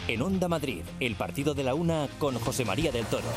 En Onda Madrid, el partido de la una con José María del Toro.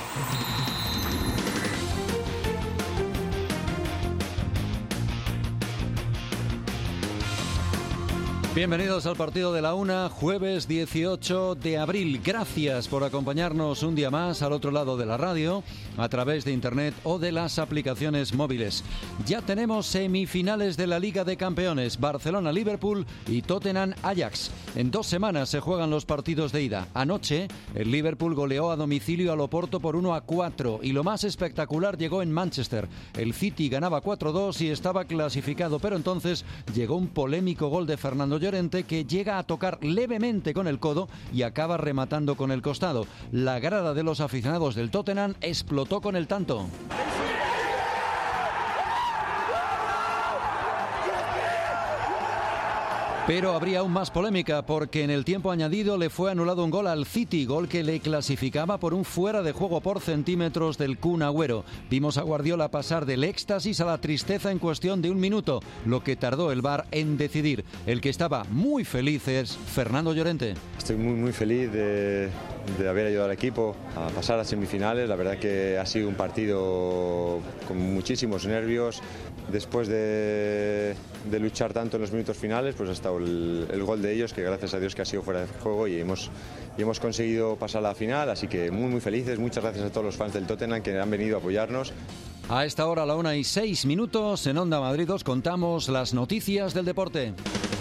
Bienvenidos al partido de la una, jueves 18 de abril. Gracias por acompañarnos un día más al otro lado de la radio, a través de internet o de las aplicaciones móviles. Ya tenemos semifinales de la Liga de Campeones, Barcelona-Liverpool y Tottenham-Ajax. En 2 semanas se juegan los partidos de ida. Anoche, el Liverpool goleó a domicilio al Oporto por 1-4 y lo más espectacular llegó en Manchester. El City ganaba 4-2 y estaba clasificado, pero entonces llegó un polémico gol de Fernando Llorente que llega a tocar levemente con el codo y acaba rematando con el costado. La grada de los aficionados del Tottenham explotó con el tanto. Pero habría aún más polémica porque en el tiempo añadido le fue anulado un gol al City, gol que le clasificaba por un fuera de juego por centímetros del Kun Agüero. Vimos a Guardiola pasar del éxtasis a la tristeza en cuestión de 1 minuto, lo que tardó el VAR en decidir. El que estaba muy feliz es Fernando Llorente. Estoy muy feliz de haber ayudado al equipo a pasar a semifinales. La verdad que ha sido un partido con muchísimos nervios. Después de luchar tanto en los minutos finales, pues ha estado el gol de ellos, que gracias a Dios que ha sido fuera de juego y hemos conseguido pasar a la final, así que muy felices. Muchas gracias a todos los fans del Tottenham que han venido a apoyarnos. A esta hora, a la 1:06, en Onda Madrid os contamos las noticias del deporte.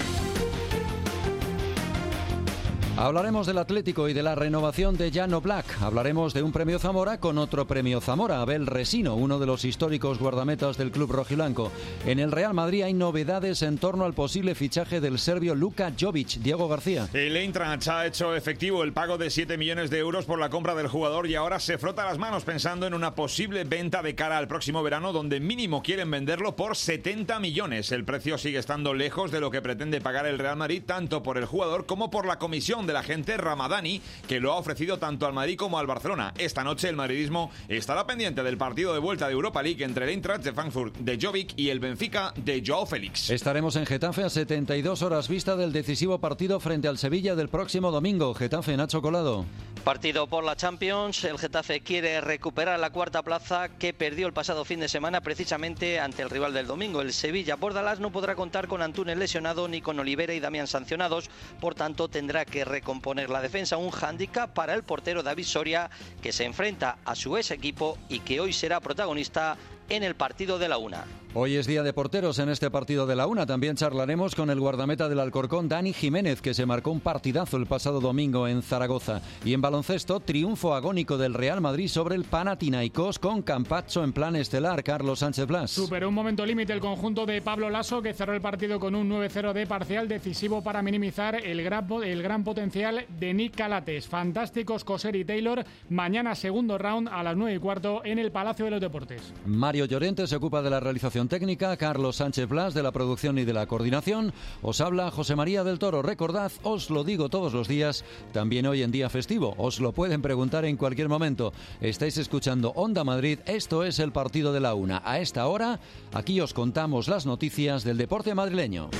Hablaremos del Atlético y de la renovación de Jan Oblak. Hablaremos de un premio Zamora con otro premio Zamora, Abel Resino, uno de los históricos guardametas del club rojiblanco. En el Real Madrid hay novedades en torno al posible fichaje del serbio Luka Jovic. Diego García. El Eintracht ha hecho efectivo el pago de 7 millones de euros por la compra del jugador y ahora se frota las manos pensando en una posible venta de cara al próximo verano, donde mínimo quieren venderlo por 70 millones. El precio sigue estando lejos de lo que pretende pagar el Real Madrid, tanto por el jugador como por la comisión del agente Ramadani, que lo ha ofrecido tanto al Madrid como al Barcelona. Esta noche el madridismo estará pendiente del partido de vuelta de Europa League entre el Eintracht de Frankfurt de Jovic y el Benfica de Joao Félix. Estaremos en Getafe a 72 horas vista del decisivo partido frente al Sevilla del próximo domingo. Getafe, Nacho Colado. Partido por la Champions. El Getafe quiere recuperar la 4ª plaza que perdió el pasado fin de semana precisamente ante el rival del domingo. El Sevilla Bordalás no podrá contar con Antunes lesionado ni con Olivera y Damián sancionados, por tanto tendrá que recomponer la defensa, un hándicap para el portero David Soria, que se enfrenta a su ex equipo y que hoy será protagonista en el partido de la una. Hoy es día de porteros en este partido de la una. También charlaremos con el guardameta del Alcorcón, Dani Jiménez, que se marcó un partidazo el pasado domingo en Zaragoza. Y en baloncesto, triunfo agónico del Real Madrid sobre el Panathinaikos con Campazzo en plan estelar. Carlos Sánchez Blas. Superó un momento límite el conjunto de Pablo Lasso, que cerró el partido con un 9-0 de parcial, decisivo para minimizar el gran potencial de Nick Calates. Fantásticos Coser y Taylor. Mañana segundo round a las 9:15 en el Palacio de los Deportes. Mario Llorente se ocupa de la realización técnica, Carlos Sánchez Blas de la producción y de la coordinación. Os habla José María del Toro. Recordad, os lo digo todos los días, también hoy en día festivo. Os lo pueden preguntar en cualquier momento. Estáis escuchando Onda Madrid, esto es el partido de la una. A esta hora, aquí os contamos las noticias del deporte madrileño.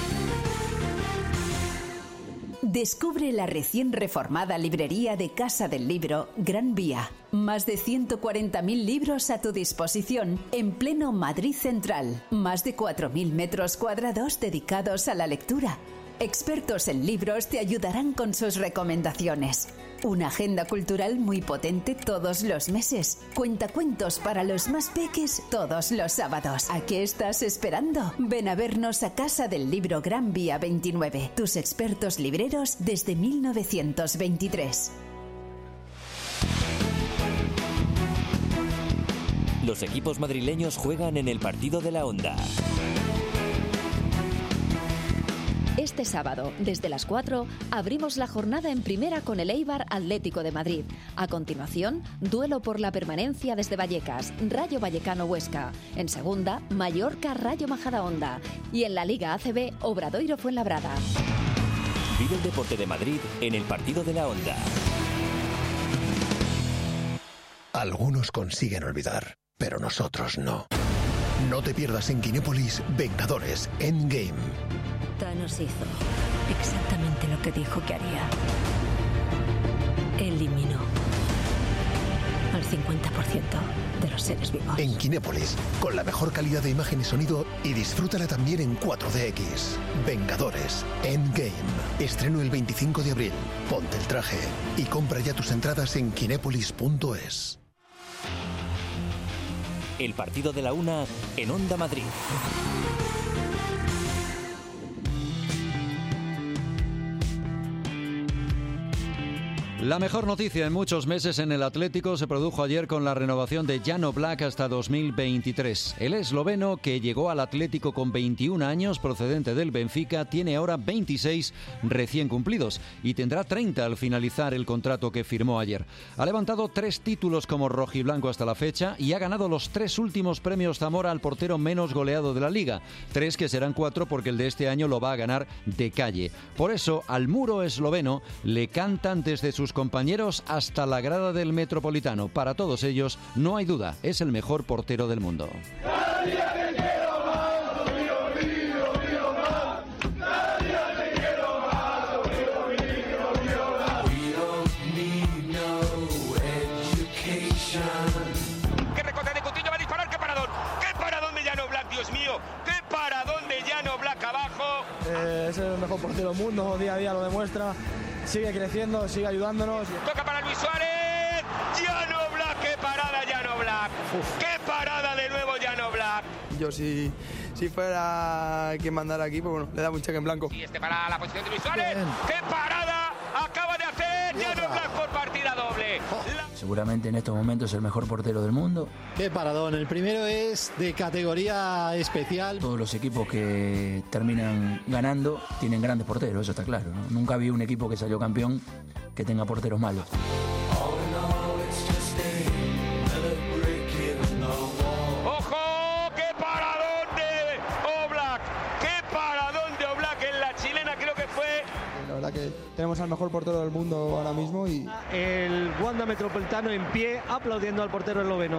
Descubre la recién reformada librería de Casa del Libro Gran Vía. Más de 140.000 libros a tu disposición en pleno Madrid Central. Más de 4.000 metros cuadrados dedicados a la lectura. Expertos en libros te ayudarán con sus recomendaciones. Una agenda cultural muy potente todos los meses. Cuentacuentos para los más peques todos los sábados. ¿A qué estás esperando? Ven a vernos a Casa del Libro Gran Vía 29. Tus expertos libreros desde 1923. Los equipos madrileños juegan en el partido de la Onda. Este sábado, desde las 4, abrimos la jornada en primera con el Eibar Atlético de Madrid. A continuación, duelo por la permanencia desde Vallecas, Rayo Vallecano Huesca. En segunda, Mallorca Rayo Majadahonda. Y en la Liga ACB, Obradoiro Fuenlabrada. Vive el deporte de Madrid en el partido de la Onda. Algunos consiguen olvidar, pero nosotros no. No te pierdas en Kinépolis Vengadores Endgame. Thanos hizo exactamente lo que dijo que haría. eliminó al 50% de los seres vivos. En Kinépolis, con la mejor calidad de imagen y sonido, y disfrútala también en 4DX. Vengadores Endgame. Estreno el 25 de abril. Ponte el traje y compra ya tus entradas en kinépolis.es. El partido de la una en Onda Madrid. La mejor noticia en muchos meses en el Atlético se produjo ayer con la renovación de Jan Oblak hasta 2023. El esloveno, que llegó al Atlético con 21 años, procedente del Benfica, tiene ahora 26 recién cumplidos y tendrá 30 al finalizar el contrato que firmó ayer. Ha levantado 3 títulos como rojiblanco hasta la fecha y ha ganado los 3 últimos premios Zamora al portero menos goleado de la Liga. 3 que serán 4 porque el de este año lo va a ganar de calle. Por eso, al muro esloveno le cantan desde sus compañeros hasta la grada del Metropolitano. Para todos ellos, no hay duda, es el mejor portero del mundo. ¡Qué recorte de Coutinho! ¡Va a disparar! ¡Qué paradón! ¡Qué paradón de Jan Oblak, Dios mío! ¡Qué paradón de Jan Oblak abajo! Es el mejor portero del mundo, día a día lo demuestra. Sigue creciendo, sigue ayudándonos. Toca para Luis Suárez. Jan Oblak, qué parada Jan Oblak. Qué parada de nuevo Jan Oblak. Yo si fuera quien mandara aquí, pues bueno, le da un cheque en blanco. Y para la posición de Luis Suárez. Qué parada acaba de hacer Jan Oblak por partida doble. Seguramente en estos momentos es el mejor portero del mundo. Qué paradón, el primero es de categoría especial. Todos los equipos que terminan ganando tienen grandes porteros, eso está claro, ¿no? Nunca vi un equipo que salió campeón que tenga porteros malos. ¡Ojo! ¡Qué paradón de Oblak! ¡Qué paradón de Oblak en la chilena! Creo que fue... La verdad que tenemos al mejor portero del mundo ahora mismo y... El Wanda Metropolitano en pie aplaudiendo al portero esloveno.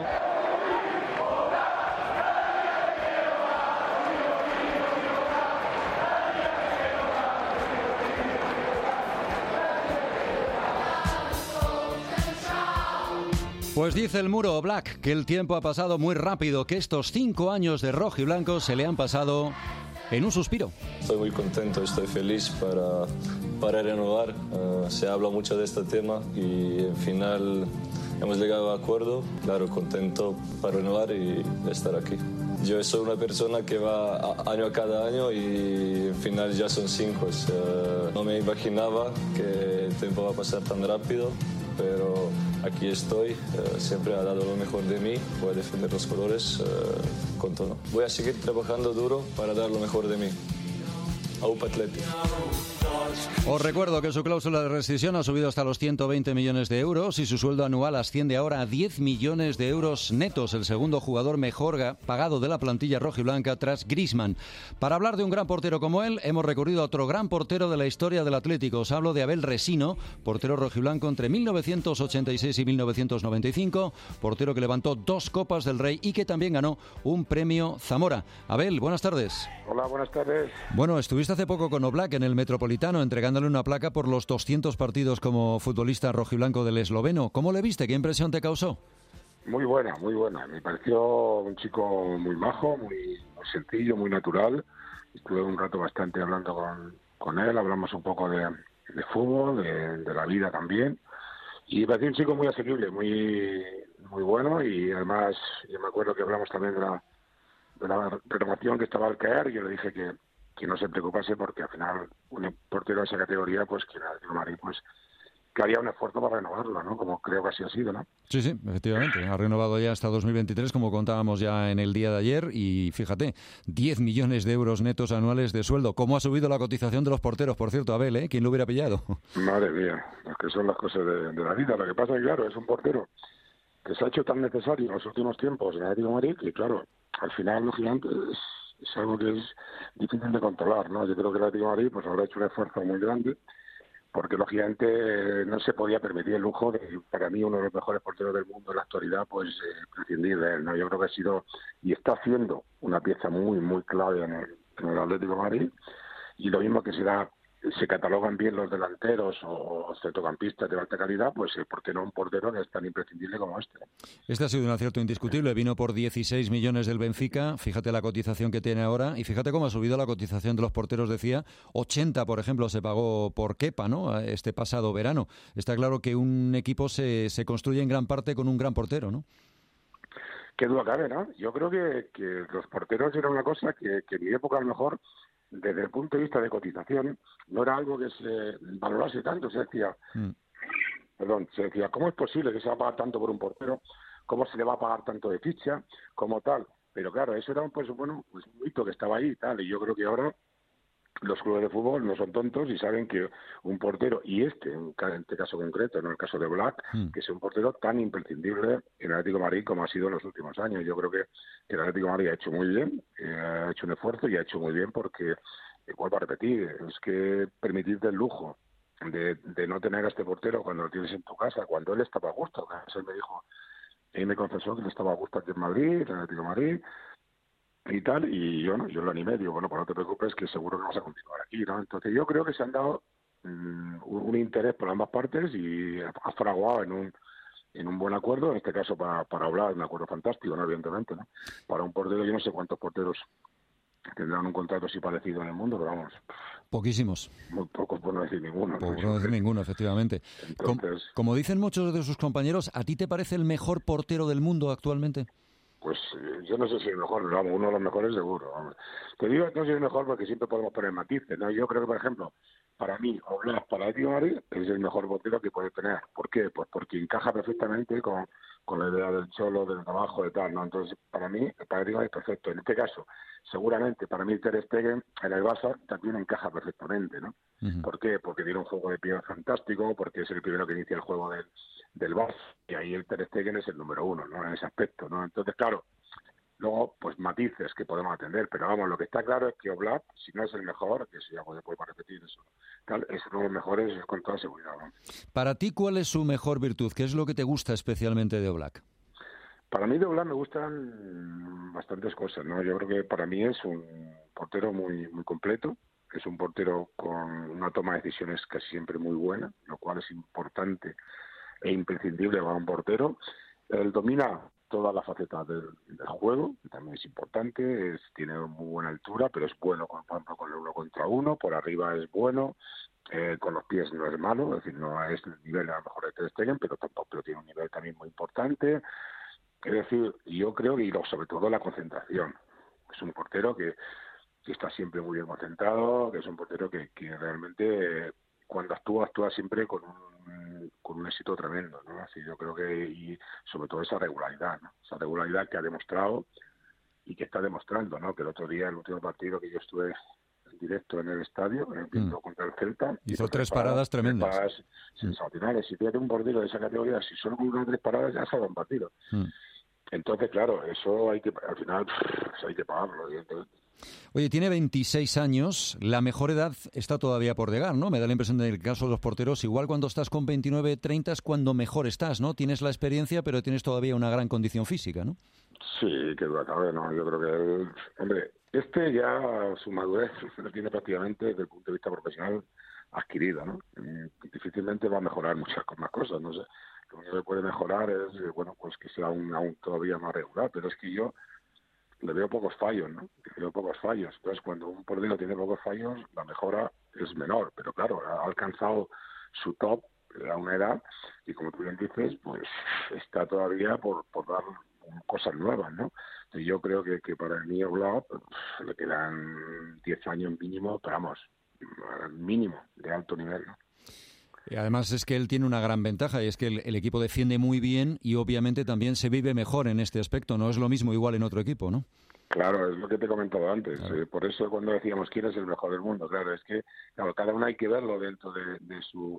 Pues dice el muro Oblak que el tiempo ha pasado muy rápido, que estos 5 años de rojiblanco se le han pasado en un suspiro. Estoy muy contento, estoy feliz para renovar. Se habla mucho de este tema y al final hemos llegado a acuerdo. Claro, contento para renovar y estar aquí. Yo soy una persona que va año a cada año y al final ya son 5. No me imaginaba que el tiempo va a pasar tan rápido, pero aquí estoy, siempre ha dado lo mejor de mí, voy a defender los colores con todo. Voy a seguir trabajando duro para dar lo mejor de mí. Aupa Atleti. Os recuerdo que su cláusula de rescisión ha subido hasta los 120 millones de euros y su sueldo anual asciende ahora a 10 millones de euros netos, el segundo jugador mejor pagado de la plantilla rojiblanca tras Griezmann. Para hablar de un gran portero como él, hemos recurrido a otro gran portero de la historia del Atlético. Os hablo de Abel Resino, portero rojiblanco entre 1986 y 1995, portero que levantó 2 Copas del Rey y que también ganó un premio Zamora. Abel, buenas tardes. Hola, buenas tardes. Bueno, estuviste hace poco con Oblak en el Metropolitano entregándole una placa por los 200 partidos como futbolista rojiblanco del esloveno. ¿Cómo le viste? ¿Qué impresión te causó? Muy buena, muy buena. Me pareció un chico muy majo, muy sencillo, muy natural. Estuve un rato bastante hablando con él, hablamos un poco de fútbol, de la vida también. Y me pareció un chico muy asequible, muy bueno. Y además, yo me acuerdo que hablamos también de la renovación que estaba al caer. Y yo le dije que no se preocupase porque al final un portero de esa categoría, pues que el Madrid, pues que haría un esfuerzo para renovarlo, ¿no? Como creo que así ha sido, ¿no? Sí, efectivamente. Ha renovado ya hasta 2023, como contábamos ya en el día de ayer. Y fíjate, 10 millones de euros netos anuales de sueldo. ¿Cómo ha subido la cotización de los porteros, por cierto, Abel, ¿eh? ¿Quién lo hubiera pillado? Madre mía, las que son las cosas de la vida. Lo que pasa es que, claro, es un portero que se ha hecho tan necesario en los últimos tiempos en el Atlético de Madrid que, claro, al final, lógicamente, es algo que es difícil de controlar, ¿no? Yo creo que el Atlético de Madrid pues habrá hecho un esfuerzo muy grande porque lógicamente no se podía permitir el lujo de, para mí, uno de los mejores porteros del mundo en la actualidad, pues prescindir de él, ¿no? Yo creo que ha sido y está siendo una pieza muy, muy clave en el Atlético de Madrid, y lo mismo que será se catalogan bien los delanteros o centrocampistas de alta calidad, pues el portero, un portero no es tan imprescindible como este. Este ha sido un acierto indiscutible. Vino por 16 millones del Benfica. Fíjate la cotización que tiene ahora y fíjate cómo ha subido la cotización de los porteros. Decía 80, por ejemplo, se pagó por Kepa, ¿no? Este pasado verano. Está claro que un equipo se construye en gran parte con un gran portero, ¿no? Qué duda cabe, ¿no? Yo creo que los porteros era una cosa que en mi época a lo mejor, desde el punto de vista de cotización, no era algo que se valorase tanto. Se decía, ¿cómo es posible que se va a pagar tanto por un portero? ¿Cómo se le va a pagar tanto de ficha? Como tal. Pero claro, eso era un mito que estaba ahí y tal. Y yo creo que ahora los clubes de fútbol no son tontos y saben que un portero, y en este caso concreto, no el caso de Oblak, que es un portero tan imprescindible en el Atlético de Madrid como ha sido en los últimos años. Yo creo que el Atlético de Madrid ha hecho muy bien, ha hecho un esfuerzo y ha hecho muy bien porque, vuelvo a repetir, es que permitirte el lujo de no tener a este portero cuando lo tienes en tu casa, cuando él estaba a gusto. Él me dijo, él me confesó que él estaba a gusto aquí en Madrid, en el Atlético de Madrid, y tal, y yo lo animé, digo, bueno, pues no te preocupes que seguro que vas a continuar aquí, ¿no? Entonces yo creo que se han dado un interés por ambas partes y ha fraguado en un buen acuerdo, en este caso para hablar, un acuerdo fantástico, ¿no? Evidentemente, ¿no? Para un portero, yo no sé cuántos porteros tendrán un contrato así parecido en el mundo, pero vamos. Poquísimos. Muy pocos, por no decir ninguno. Por no decir ninguno, efectivamente. Entonces, como dicen muchos de sus compañeros, ¿a ti te parece el mejor portero del mundo actualmente? Pues yo no sé si el mejor, pero vamos, uno de los mejores seguro. Vamos. Te digo que no soy el mejor porque siempre podemos poner matices, ¿no? Yo creo que, por ejemplo, para mí, Oblak, para el Atlético de Madrid, es el mejor portero que puede tener. ¿Por qué? Pues porque encaja perfectamente con la idea del Cholo, del trabajo, de tal, ¿no? Entonces, para mí, el Atlético de Madrid es perfecto. En este caso, seguramente, para mí, Ter Stegen en el Barça también encaja perfectamente, ¿no? ¿Por qué? Porque tiene un juego de pie fantástico, porque es el primero que inicia el juego del Barça, y ahí el Ter Stegen es el número uno, ¿no? En ese aspecto, ¿no? Entonces, claro, luego, pues matices que podemos atender, pero vamos, lo que está claro es que Oblak, si no es el mejor, que eso ya podemos repetir eso, tal, es uno de los mejores con toda seguridad, ¿no? Para ti, ¿cuál es su mejor virtud? ¿Qué es lo que te gusta especialmente de Oblak? Para mí de Oblak me gustan bastantes cosas, ¿no? Yo creo que para mí es un portero muy, muy completo, es un portero con una toma de decisiones casi siempre muy buena, lo cual es importante e imprescindible para un portero. Él domina todas las facetas del juego, también es importante, tiene muy buena altura, pero es bueno, por ejemplo, con el 1 contra 1, por arriba es bueno, con los pies no es malo, es decir, no es el nivel a lo mejor de Ter Stegen, pero tiene un nivel también muy importante. Es decir, yo creo que, y sobre todo la concentración, es un portero que está siempre muy bien concentrado, que es un portero que realmente cuando actúa siempre con un éxito tremendo, ¿no? Así yo creo que, y sobre todo esa regularidad, ¿no? Esa regularidad que ha demostrado y que está demostrando, ¿no? Que el otro día, el último partido que yo estuve en directo en el estadio, viendo contra el Celta, hizo 3 paradas tremendas. 3 paradas sensacionales. Si fíjate un portero de esa categoría, si solo con 3 paradas ya salva un partido. Entonces, claro, eso al final hay que pagarlo, evidentemente. Oye, tiene 26 años, la mejor edad está todavía por llegar, ¿no? Me da la impresión de que en el caso de los porteros, igual cuando estás con 29, 30 es cuando mejor estás, ¿no? Tienes la experiencia, pero tienes todavía una gran condición física, ¿no? Sí, que duda cabe, ¿no? Yo creo que hombre, ya su madurez lo tiene prácticamente desde el punto de vista profesional adquirida, ¿no? Difícilmente va a mejorar muchas más cosas, no sé. Lo único que puede mejorar es, bueno, pues que sea aún todavía más regular, pero es que yo le veo pocos fallos, ¿no? Entonces, cuando un portero tiene pocos fallos, la mejora es menor. Pero claro, ha alcanzado su top a una edad y, como tú bien dices, pues está todavía por dar cosas nuevas, ¿no? Y yo creo que para el mío Oblak le quedan 10 años mínimo, pero vamos, mínimo, de alto nivel, ¿no? Y además es que él tiene una gran ventaja y es que el equipo defiende muy bien y obviamente también se vive mejor en este aspecto. No es lo mismo igual en otro equipo, ¿no? Claro, es lo que te he comentado antes. Claro. Por eso cuando decíamos quién es el mejor del mundo, claro, es que cada uno hay que verlo dentro de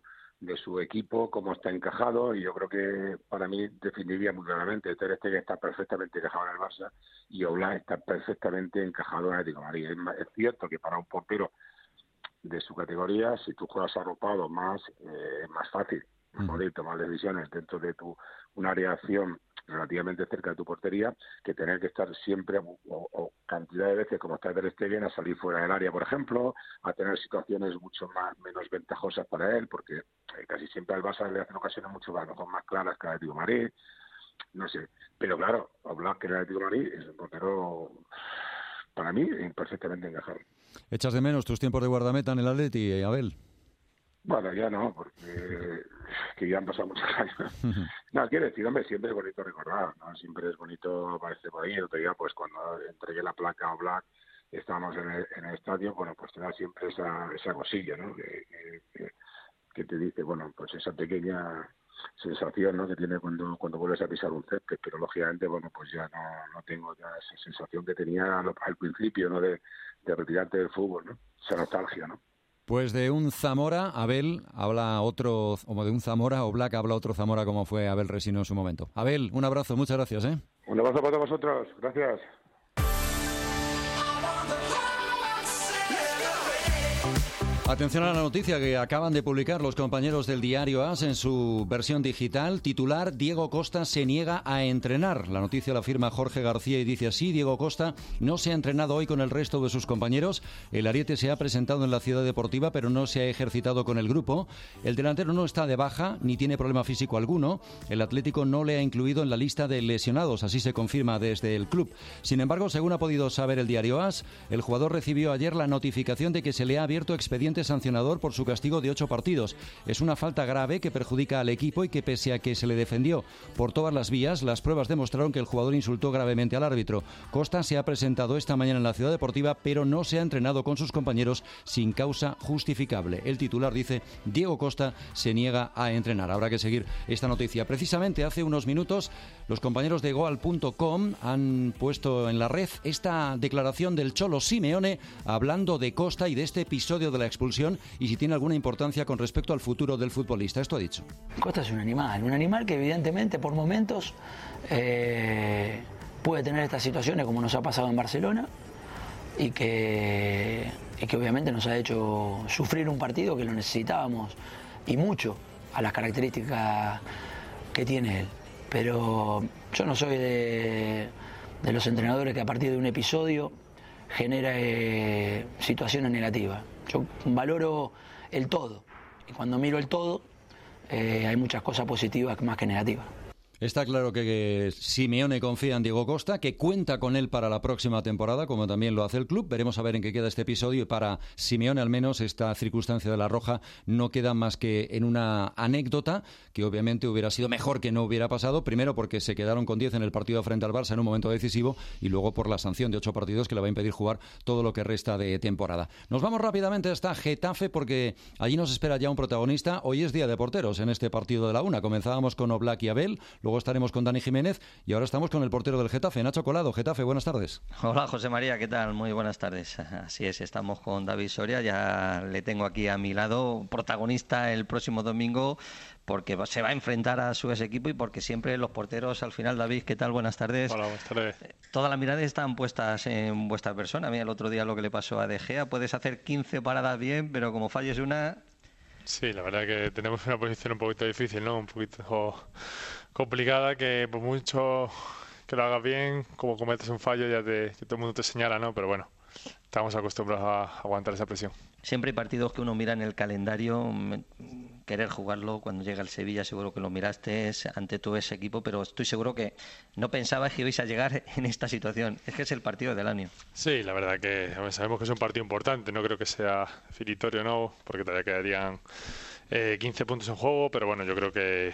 su equipo, cómo está encajado, y yo creo que para mí definiría muy claramente. Ter Stegen está perfectamente encajado en el Barça y Oblak está perfectamente encajado en el Atlético de Madrid. Es cierto que para un portero de su categoría, si tú juegas arropado más fácil poder tomar decisiones dentro de un área de acción relativamente cerca de tu portería, que tener que estar siempre o cantidad de veces como está Ter Stegen a salir fuera del área, por ejemplo, a tener situaciones menos ventajosas para él, porque casi siempre al Barça le hacen ocasiones mucho a lo mejor más claras que al Atlético de Madrid, no sé, pero claro, Oblak, que el Atlético de Madrid es un portero para mí perfectamente encajado. ¿Echas de menos tus tiempos de guardameta en el Atleti, Abel? Bueno, ya no, porque que ya han pasado muchos años. No, quiero decir, hombre, siempre es bonito recordar, ¿no? Siempre es bonito aparecer por ahí. El otro día, pues cuando entregué la placa a Oblak, estábamos en el estadio, bueno, pues te da siempre esa cosilla, ¿no? Que te dice, bueno, pues esa pequeña sensación, ¿no?, que tiene cuando vuelves a pisar un césped, pero lógicamente, bueno, pues ya no tengo ya esa sensación que tenía al principio, ¿no?, de retirarte del fútbol, ¿no? Esa nostalgia, ¿no? Pues de un Zamora, Abel habla otro, o de un Zamora, Oblak habla otro Zamora, como fue Abel Resino en su momento. Abel, un abrazo, muchas gracias, ¿eh? Un abrazo para todos vosotros, gracias. Atención a la noticia que acaban de publicar los compañeros del diario AS en su versión digital. Titular: Diego Costa se niega a entrenar. La noticia la firma Jorge García y dice así: Diego Costa no se ha entrenado hoy con el resto de sus compañeros. El ariete se ha presentado en la Ciudad Deportiva, pero no se ha ejercitado con el grupo. El delantero no está de baja ni tiene problema físico alguno. El Atlético no le ha incluido en la lista de lesionados, así se confirma desde el club. Sin embargo, según ha podido saber el diario AS, el jugador recibió ayer la notificación de que se le ha abierto expediente sancionador por su castigo de 8 partidos. Es una falta grave que perjudica al equipo y que, pese a que se le defendió por todas las vías, las pruebas demostraron que el jugador insultó gravemente al árbitro. Costa se ha presentado esta mañana en la Ciudad Deportiva, pero no se ha entrenado con sus compañeros sin causa justificable. El titular dice: Diego Costa se niega a entrenar. Habrá que seguir esta noticia. Precisamente hace unos minutos los compañeros de Goal.com han puesto en la red esta declaración del Cholo Simeone hablando de Costa y de este episodio de la expulsión y si tiene alguna importancia con respecto al futuro del futbolista. Esto ha dicho. Costa es un animal que evidentemente por momentos puede tener estas situaciones como nos ha pasado en Barcelona y que obviamente nos ha hecho sufrir un partido que lo necesitábamos y mucho a las características que tiene él. Pero yo no soy de los entrenadores que a partir de un episodio genera situaciones negativas. Yo valoro el todo y cuando miro el todo hay muchas cosas positivas más que negativas. Está claro que Simeone confía en Diego Costa, que cuenta con él para la próxima temporada, como también lo hace el club. Veremos a ver en qué queda este episodio y para Simeone al menos esta circunstancia de la roja no queda más que en una anécdota que obviamente hubiera sido mejor que no hubiera pasado, primero porque se quedaron con 10 en el partido frente al Barça en un momento decisivo y luego por la sanción de 8 partidos que le va a impedir jugar todo lo que resta de temporada. Nos vamos rápidamente hasta Getafe porque allí nos espera ya un protagonista. Hoy es día de porteros en este partido de la una. Comenzábamos con Oblak y Abel. Luego estaremos con Dani Jiménez y ahora estamos con el portero del Getafe, Nacho Colado. Getafe, buenas tardes. Hola, José María, ¿qué tal? Muy buenas tardes. Así es, estamos con David Soria, ya le tengo aquí a mi lado, protagonista el próximo domingo, porque se va a enfrentar a su ex equipo y porque siempre los porteros al final. David, ¿qué tal? Buenas tardes. Hola, buenas tardes. Todas las miradas están puestas en vuestra persona. Mira, el otro día lo que le pasó a De Gea, puedes hacer 15 paradas bien, pero como falles una... Sí, la verdad que tenemos una posición un poquito difícil, ¿no? Un poquito complicada, que por mucho que lo hagas bien, como cometes un fallo ya todo el mundo te señala, ¿no? Pero bueno, estamos acostumbrados a aguantar esa presión. Siempre hay partidos que uno mira en el calendario, querer jugarlo. Cuando llega el Sevilla seguro que lo miraste ante tu ex equipo, pero estoy seguro que no pensabas que ibais a llegar en esta situación. Es que es el partido del año. Sí, la verdad que sabemos que es un partido importante, no creo que sea definitorio, ¿no? Porque todavía quedarían 15 puntos en juego, pero bueno, yo creo que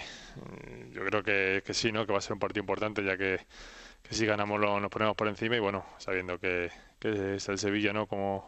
sí, ¿no? Que va a ser un partido importante, ya que si ganamos nos ponemos por encima y bueno, sabiendo que es el Sevilla, ¿no? Como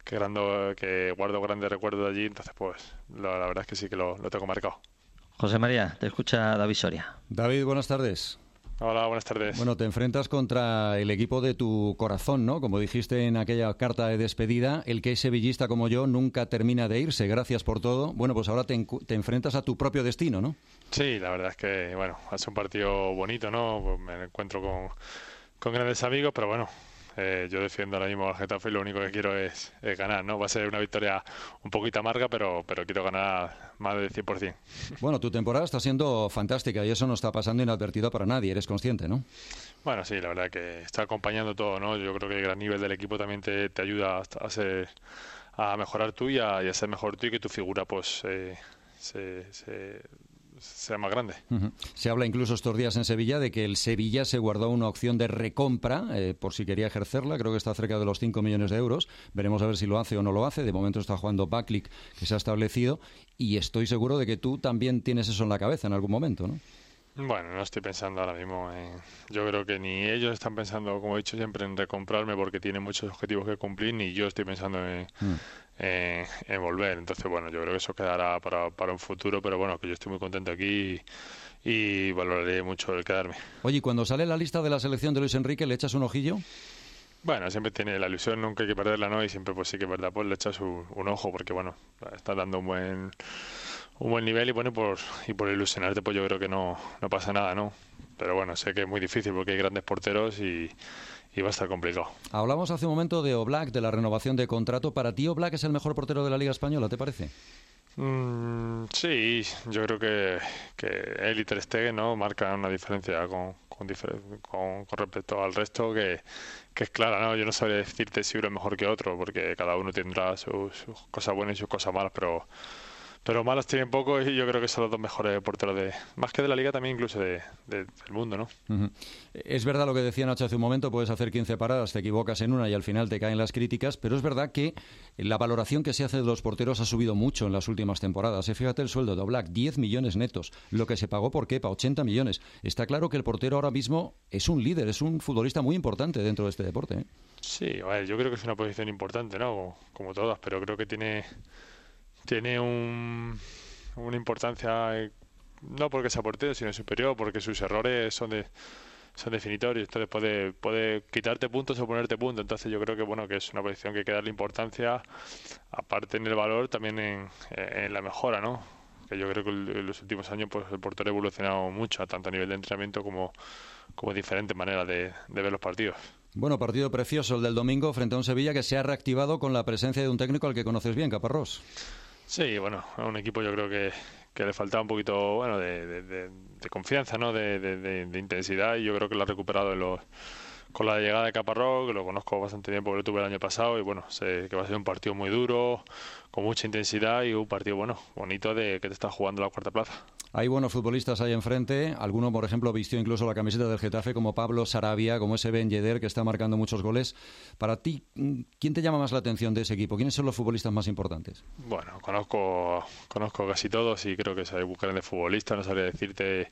que guardo grandes recuerdos de allí, entonces pues la verdad es que sí que lo tengo marcado. José María, te escucha David Soria. David, buenas tardes. Hola, buenas tardes. Bueno, te enfrentas contra el equipo de tu corazón, ¿no? Como dijiste en aquella carta de despedida, el que es sevillista como yo nunca termina de irse, gracias por todo. Bueno, pues ahora te enfrentas a tu propio destino, ¿no? Sí, la verdad es que, bueno, ha sido un partido bonito, ¿no? Pues me encuentro con grandes amigos, pero bueno, yo defiendo ahora mismo al Getafe y lo único que quiero es ganar, ¿no? Va a ser una victoria un poquito amarga, pero quiero ganar más del 100%. Bueno, tu temporada está siendo fantástica y eso no está pasando inadvertido para nadie, eres consciente, ¿no? Bueno, sí, la verdad que está acompañando todo, ¿no? Yo creo que el gran nivel del equipo también te ayuda a mejorar tú y a ser mejor tú, y que tu figura pues sea más grande. Se habla incluso estos días en Sevilla de que el Sevilla se guardó una opción de recompra por si quería ejercerla. Creo que está cerca de los 5 millones de euros. Veremos a ver si lo hace o no lo hace. De momento está jugando Baklik, que se ha establecido, y estoy seguro de que tú también tienes eso en la cabeza en algún momento, ¿no? Bueno, no estoy pensando ahora mismo yo creo que ni ellos están pensando, como he dicho siempre, en recomprarme porque tienen muchos objetivos que cumplir, ni yo estoy pensando en volver. Entonces, bueno, yo creo que eso quedará para un futuro, pero bueno, que yo estoy muy contento aquí y valoraré mucho el quedarme. Oye, ¿y cuando sale la lista de la selección de Luis Enrique, le echas un ojillo? Bueno, siempre tiene la ilusión, nunca hay que perderla, ¿no? Y siempre pues sí que es verdad, pues le echas un ojo porque, bueno, está dando un buen nivel, y bueno, por ilusionarte pues yo creo que no pasa nada, ¿no? Pero bueno, sé que es muy difícil porque hay grandes porteros y va a estar complicado. Hablamos hace un momento de Oblak, de la renovación de contrato. ¿Para ti Oblak es el mejor portero de la Liga Española, te parece? Sí, yo creo que él y Ter Stegen, ¿no?, marcan una diferencia con respecto al resto que es clara, ¿no? Yo no sabría decirte si uno es mejor que otro porque cada uno tendrá sus cosas buenas y sus cosas malas, pero malas tienen poco, y yo creo que son los dos mejores porteros más que de la Liga, también incluso del mundo, ¿no? Es verdad lo que decía Nacho hace un momento, puedes hacer 15 paradas, te equivocas en una y al final te caen las críticas, pero es verdad que la valoración que se hace de los porteros ha subido mucho en las últimas temporadas. Fíjate el sueldo de Oblak, 10 millones netos, lo que se pagó por Kepa, 80 millones. Está claro que el portero ahora mismo es un líder, es un futbolista muy importante dentro de este deporte, ¿eh? Sí, a ver, yo creo que es una posición importante, ¿no? Como todas, pero creo que tiene una importancia, no porque sea portero, sino superior, porque sus errores son definitorios. Entonces puede quitarte puntos o ponerte puntos. Entonces yo creo que bueno, que es una posición que hay que darle importancia, aparte en el valor, también en la mejora, ¿no? Que yo creo que en los últimos años pues el portero ha evolucionado mucho, tanto a nivel de entrenamiento como diferentes maneras de ver los partidos. Bueno, partido precioso el del domingo frente a un Sevilla que se ha reactivado con la presencia de un técnico al que conoces bien, Caparrós. Sí, bueno, a un equipo yo creo que le faltaba un poquito, bueno, de confianza, ¿no? De intensidad, y yo creo que lo ha recuperado con la llegada de Caparrós, que lo conozco bastante bien porque lo tuve el año pasado, y bueno, sé que va a ser un partido muy duro, con mucha intensidad, y un partido bueno, bonito, de que te estás jugando la cuarta plaza. Hay buenos futbolistas ahí enfrente. Alguno, por ejemplo, vistió incluso la camiseta del Getafe, como Pablo Sarabia, como ese Ben Yedder, que está marcando muchos goles. Para ti, ¿quién te llama más la atención de ese equipo? ¿Quiénes son los futbolistas más importantes? Bueno, conozco casi todos y creo que hay grandes futbolistas. No sabría decirte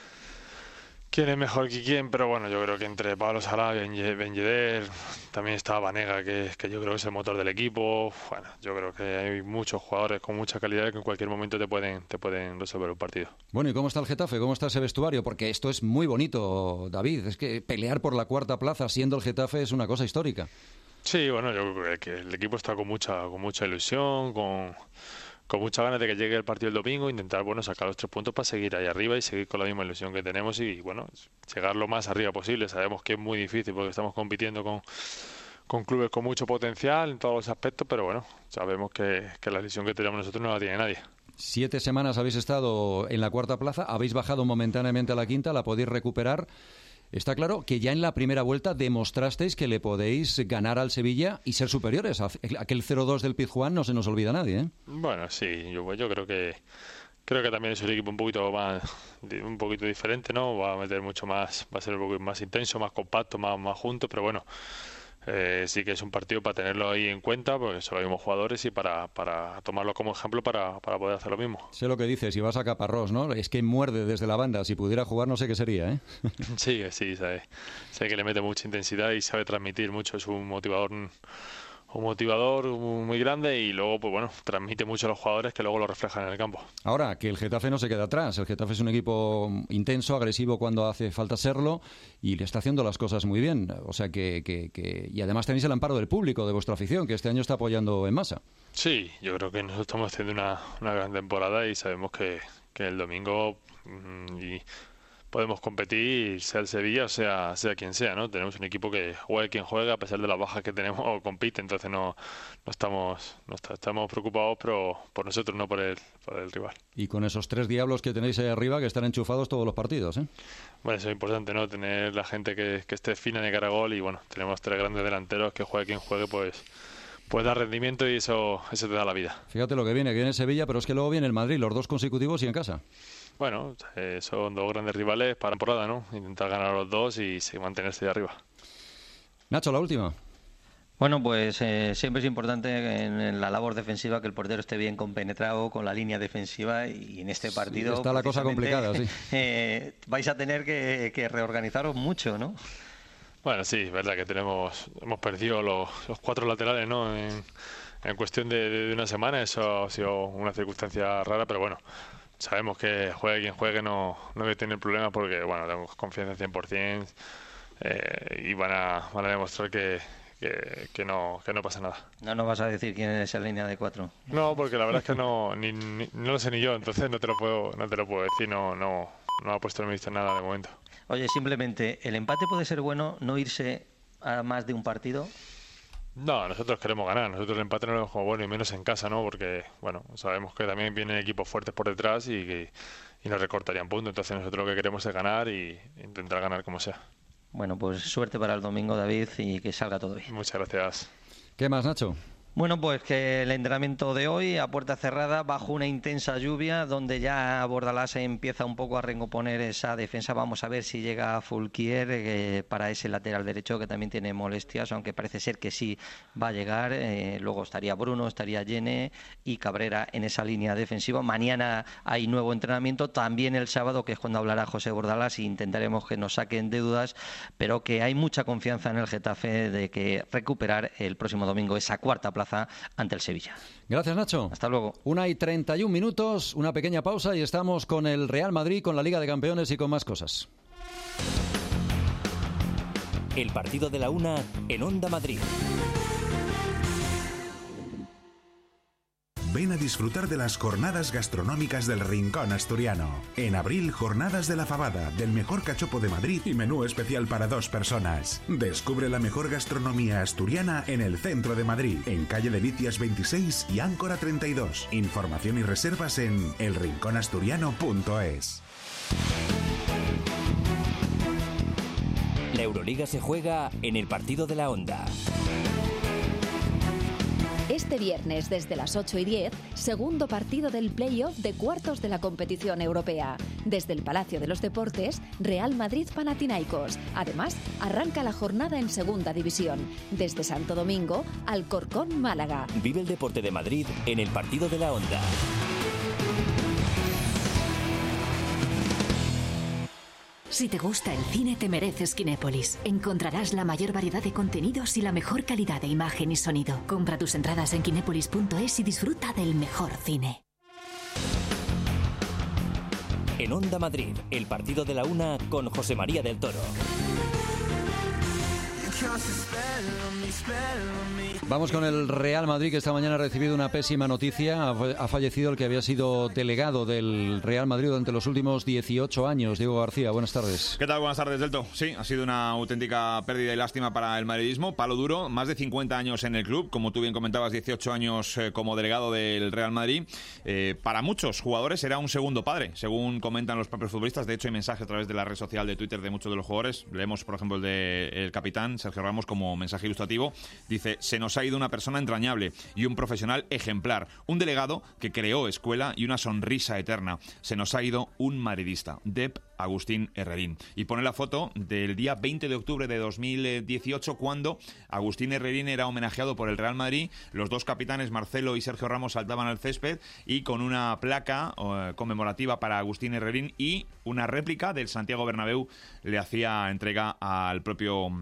quién es mejor que quién, pero bueno, yo creo que entre Pablo Sarabia y Ben Yedder, también está Vanega, que yo creo que es el motor del equipo. Bueno, yo creo que hay muchos jugadores con mucha calidad que en cualquier momento te pueden resolver un partido. Bueno, ¿y cómo está el Getafe? ¿Cómo está ese vestuario? Porque esto es muy bonito, David. Es que pelear por la cuarta plaza siendo el Getafe es una cosa histórica. Sí, bueno, yo creo que el equipo está con mucha ilusión, con muchas ganas de que llegue el partido el domingo, intentar sacar los 3 puntos para seguir ahí arriba y seguir con la misma ilusión que tenemos y bueno, llegar lo más arriba posible. Sabemos que es muy difícil porque estamos compitiendo con clubes con mucho potencial en todos los aspectos, pero bueno, sabemos que la ilusión que tenemos nosotros no la tiene nadie. 7 semanas habéis estado en la cuarta plaza, habéis bajado momentáneamente a la quinta, la podéis recuperar. Está claro que ya en la primera vuelta demostrasteis que le podéis ganar al Sevilla y ser superiores. Aquel 0-2 del Pizjuán no se nos olvida a nadie, ¿eh? Bueno, sí, yo creo que también es un equipo un poquito diferente, ¿no? Va a meter mucho más, va a ser un poco más intenso, más compacto, más junto, pero bueno, sí que es un partido para tenerlo ahí en cuenta, porque son los mismos jugadores y para tomarlo como ejemplo para poder hacer lo mismo. Sé lo que dices, si vas a Caparrós, ¿no? Es que muerde desde la banda, si pudiera jugar no sé qué sería, ¿eh? Sí, sé que le mete mucha intensidad y sabe transmitir mucho, es un motivador muy grande y luego, pues bueno, transmite mucho a los jugadores que luego lo reflejan en el campo. Ahora, que el Getafe no se queda atrás. El Getafe es un equipo intenso, agresivo cuando hace falta serlo y le está haciendo las cosas muy bien. O sea y además tenéis el amparo del público, de vuestra afición, que este año está apoyando en masa. Sí, yo creo que nosotros estamos haciendo una gran temporada y sabemos que el domingo podemos competir, sea el Sevilla o sea quien sea, ¿no? Tenemos un equipo que juegue quien juega, a pesar de las bajas que tenemos, o compite, entonces no estamos preocupados, pero por nosotros, no por el rival. Y con esos 3 diablos que tenéis ahí arriba, que están enchufados todos los partidos, ¿eh? Bueno, eso es importante, ¿no? Tener la gente que esté fina de cara a gol, y bueno, tenemos 3 grandes delanteros que juegue quien juegue, pues da rendimiento, y eso te da la vida. Fíjate lo que viene Sevilla, pero es que luego viene el Madrid, los 2 consecutivos y en casa. Bueno, son 2 grandes rivales para la temporada, ¿no? Intentar ganar a los 2 y mantenerse de arriba. Nacho, la última. Bueno, pues siempre es importante en la labor defensiva que el portero esté bien compenetrado con la línea defensiva, y en este partido... Sí, está la cosa complicada, sí. Vais a tener que reorganizaros mucho, ¿no? Bueno, sí, es verdad que hemos perdido los 4 laterales, ¿no? En cuestión de una semana. Eso ha sido una circunstancia rara, pero bueno, sabemos que juegue quien juegue no debe tener problemas, porque bueno, tenemos confianza 100%, y van a demostrar que no pasa nada. No nos vas a decir quién es esa línea de 4. No, porque la verdad es que no lo sé ni yo, entonces no te lo puedo decir, no ha puesto el ministro nada de momento. Oye, simplemente, ¿el empate puede ser bueno, no irse a más de un partido? No, nosotros queremos ganar. Nosotros el empate no lo vemos como bueno, y menos en casa, ¿no? Porque, bueno, sabemos que también vienen equipos fuertes por detrás y nos recortarían puntos. Entonces nosotros lo que queremos es ganar y intentar ganar como sea. Bueno, pues suerte para el domingo, David, y que salga todo bien. Muchas gracias. ¿Qué más, Nacho? Bueno, pues que el entrenamiento de hoy a puerta cerrada, bajo una intensa lluvia, donde ya Bordalás empieza un poco a recomponer esa defensa. Vamos a ver si llega Fulquier para ese lateral derecho, que también tiene molestias, aunque parece ser que sí va a llegar. Luego estaría Bruno, estaría Yene y Cabrera en esa línea defensiva. Mañana hay nuevo entrenamiento, también el sábado, que es cuando hablará José Bordalás, y intentaremos que nos saquen de dudas, pero que hay mucha confianza en el Getafe de que recuperar el próximo domingo esa cuarta plaza ante el Sevilla. Gracias, Nacho. Hasta luego. 1:31, una pequeña pausa y estamos con el Real Madrid, con la Liga de Campeones y con más cosas. El partido de la 1 en Onda Madrid. Ven a disfrutar de las jornadas gastronómicas del Rincón Asturiano. En abril, jornadas de la fabada, del mejor cachopo de Madrid y menú especial para 2 personas. Descubre la mejor gastronomía asturiana en el centro de Madrid, en calle Delicias 26 y Áncora 32. Información y reservas en elrinconasturiano.es. La Euroliga se juega en el partido de la Onda. Este viernes, desde las 8:10, segundo partido del play-off de cuartos de la competición europea. Desde el Palacio de los Deportes, Real Madrid-Panathinaikos. Además, arranca la jornada en Segunda División. Desde Santo Domingo, Alcorcón-Málaga. Vive el deporte de Madrid en el partido de la Onda. Si te gusta el cine, te mereces Kinépolis. Encontrarás la mayor variedad de contenidos y la mejor calidad de imagen y sonido. Compra tus entradas en kinépolis.es y disfruta del mejor cine. En Onda Madrid, el partido de la 1 con José María del Toro. Vamos con el Real Madrid, que esta mañana ha recibido una pésima noticia. Ha fallecido el que había sido delegado del Real Madrid durante los últimos 18 años. Diego García, buenas tardes. ¿Qué tal? Buenas tardes, Delto. Sí, ha sido una auténtica pérdida y lástima para el madridismo. Palo duro, más de 50 años en el club, como tú bien comentabas, 18 años como delegado del Real Madrid. Para muchos jugadores era un segundo padre, según comentan los propios futbolistas. De hecho, hay mensajes a través de la red social de Twitter de muchos de los jugadores. Leemos, por ejemplo, el del capitán, Sergio Ramos, como mensaje ilustrativo. Dice: se nos ha ido una persona entrañable y un profesional ejemplar, un delegado que creó escuela y una sonrisa eterna. Se nos ha ido un madridista, Dep Agustín Herrerín. Y pone la foto del día 20 de octubre de 2018, cuando Agustín Herrerín era homenajeado por el Real Madrid. Los 2 capitanes, Marcelo y Sergio Ramos, saltaban al césped, y con una placa conmemorativa para Agustín Herrerín y una réplica del Santiago Bernabéu le hacía entrega al propio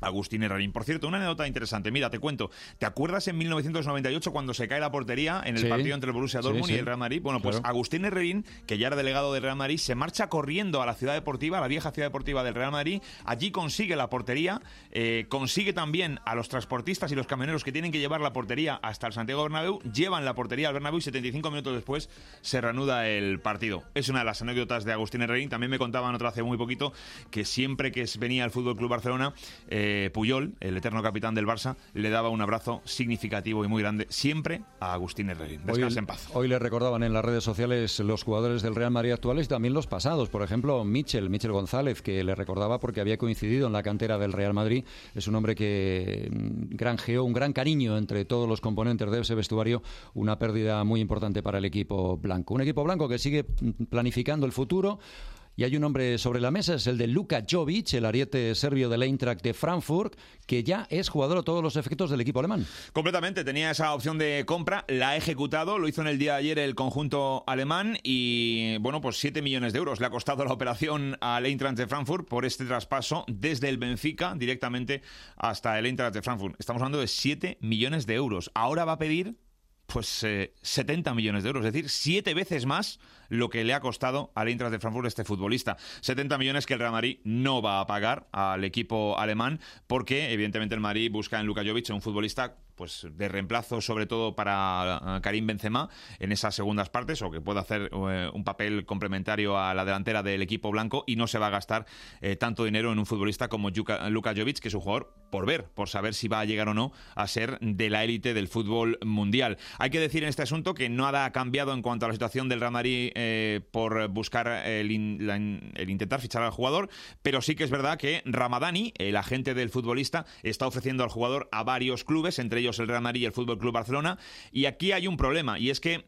Agustín Herrerín. Por cierto, una anécdota interesante. Mira, te cuento. ¿Te acuerdas en 1998 cuando se cae la portería en el partido entre el Borussia Dortmund y el Real Madrid? Bueno, pues Agustín Herrerín, que ya era delegado del Real Madrid, se marcha corriendo a la ciudad deportiva, a la vieja ciudad deportiva del Real Madrid. Allí consigue la portería, consigue también a los transportistas y los camioneros que tienen que llevar la portería hasta el Santiago Bernabéu, llevan la portería al Bernabéu y 75 minutos después se reanuda el partido. Es una de las anécdotas de Agustín Herrerín. También me contaban otra hace muy poquito que siempre que venía al Fútbol Club Barcelona, Puyol, el eterno capitán del Barça, le daba un abrazo significativo y muy grande siempre a Agustín Herrerín. Descanse en paz. Hoy le recordaban en las redes sociales los jugadores del Real Madrid actuales y también los pasados. Por ejemplo, Michel González, que le recordaba porque había coincidido en la cantera del Real Madrid. Es un hombre que granjeó un gran cariño entre todos los componentes de ese vestuario, una pérdida muy importante para el equipo blanco. Un equipo blanco que sigue planificando el futuro. Y hay un nombre sobre la mesa, es el de Luka Jovic, el ariete serbio del Eintracht de Frankfurt, que ya es jugador a todos los efectos del equipo alemán. Completamente, tenía esa opción de compra, la ha ejecutado, lo hizo en el día de ayer el conjunto alemán y, bueno, pues 7 millones de euros le ha costado la operación al Eintracht de Frankfurt por este traspaso desde el Benfica directamente hasta el Eintracht de Frankfurt. Estamos hablando de 7 millones de euros. Ahora va a pedir pues 70 millones de euros, es decir, 7 veces más lo que le ha costado al Eintracht de Frankfurt este futbolista. 70 millones que el Real Madrid no va a pagar al equipo alemán porque, evidentemente, el Madrid busca en Luka Jovic un futbolista pues de reemplazo, sobre todo para Karim Benzema en esas segundas partes, o que pueda hacer un papel complementario a la delantera del equipo blanco, y no se va a gastar tanto dinero en un futbolista como Luka Jovic, que es un jugador por ver, por saber si va a llegar o no a ser de la élite del fútbol mundial. Hay que decir en este asunto que nada ha cambiado en cuanto a la situación del Real Madrid por buscar el intentar fichar al jugador, pero sí que es verdad que Ramadani, el agente del futbolista, está ofreciendo al jugador a varios clubes, entre ellos el Real Madrid y el Fútbol Club Barcelona, y aquí hay un problema, y es que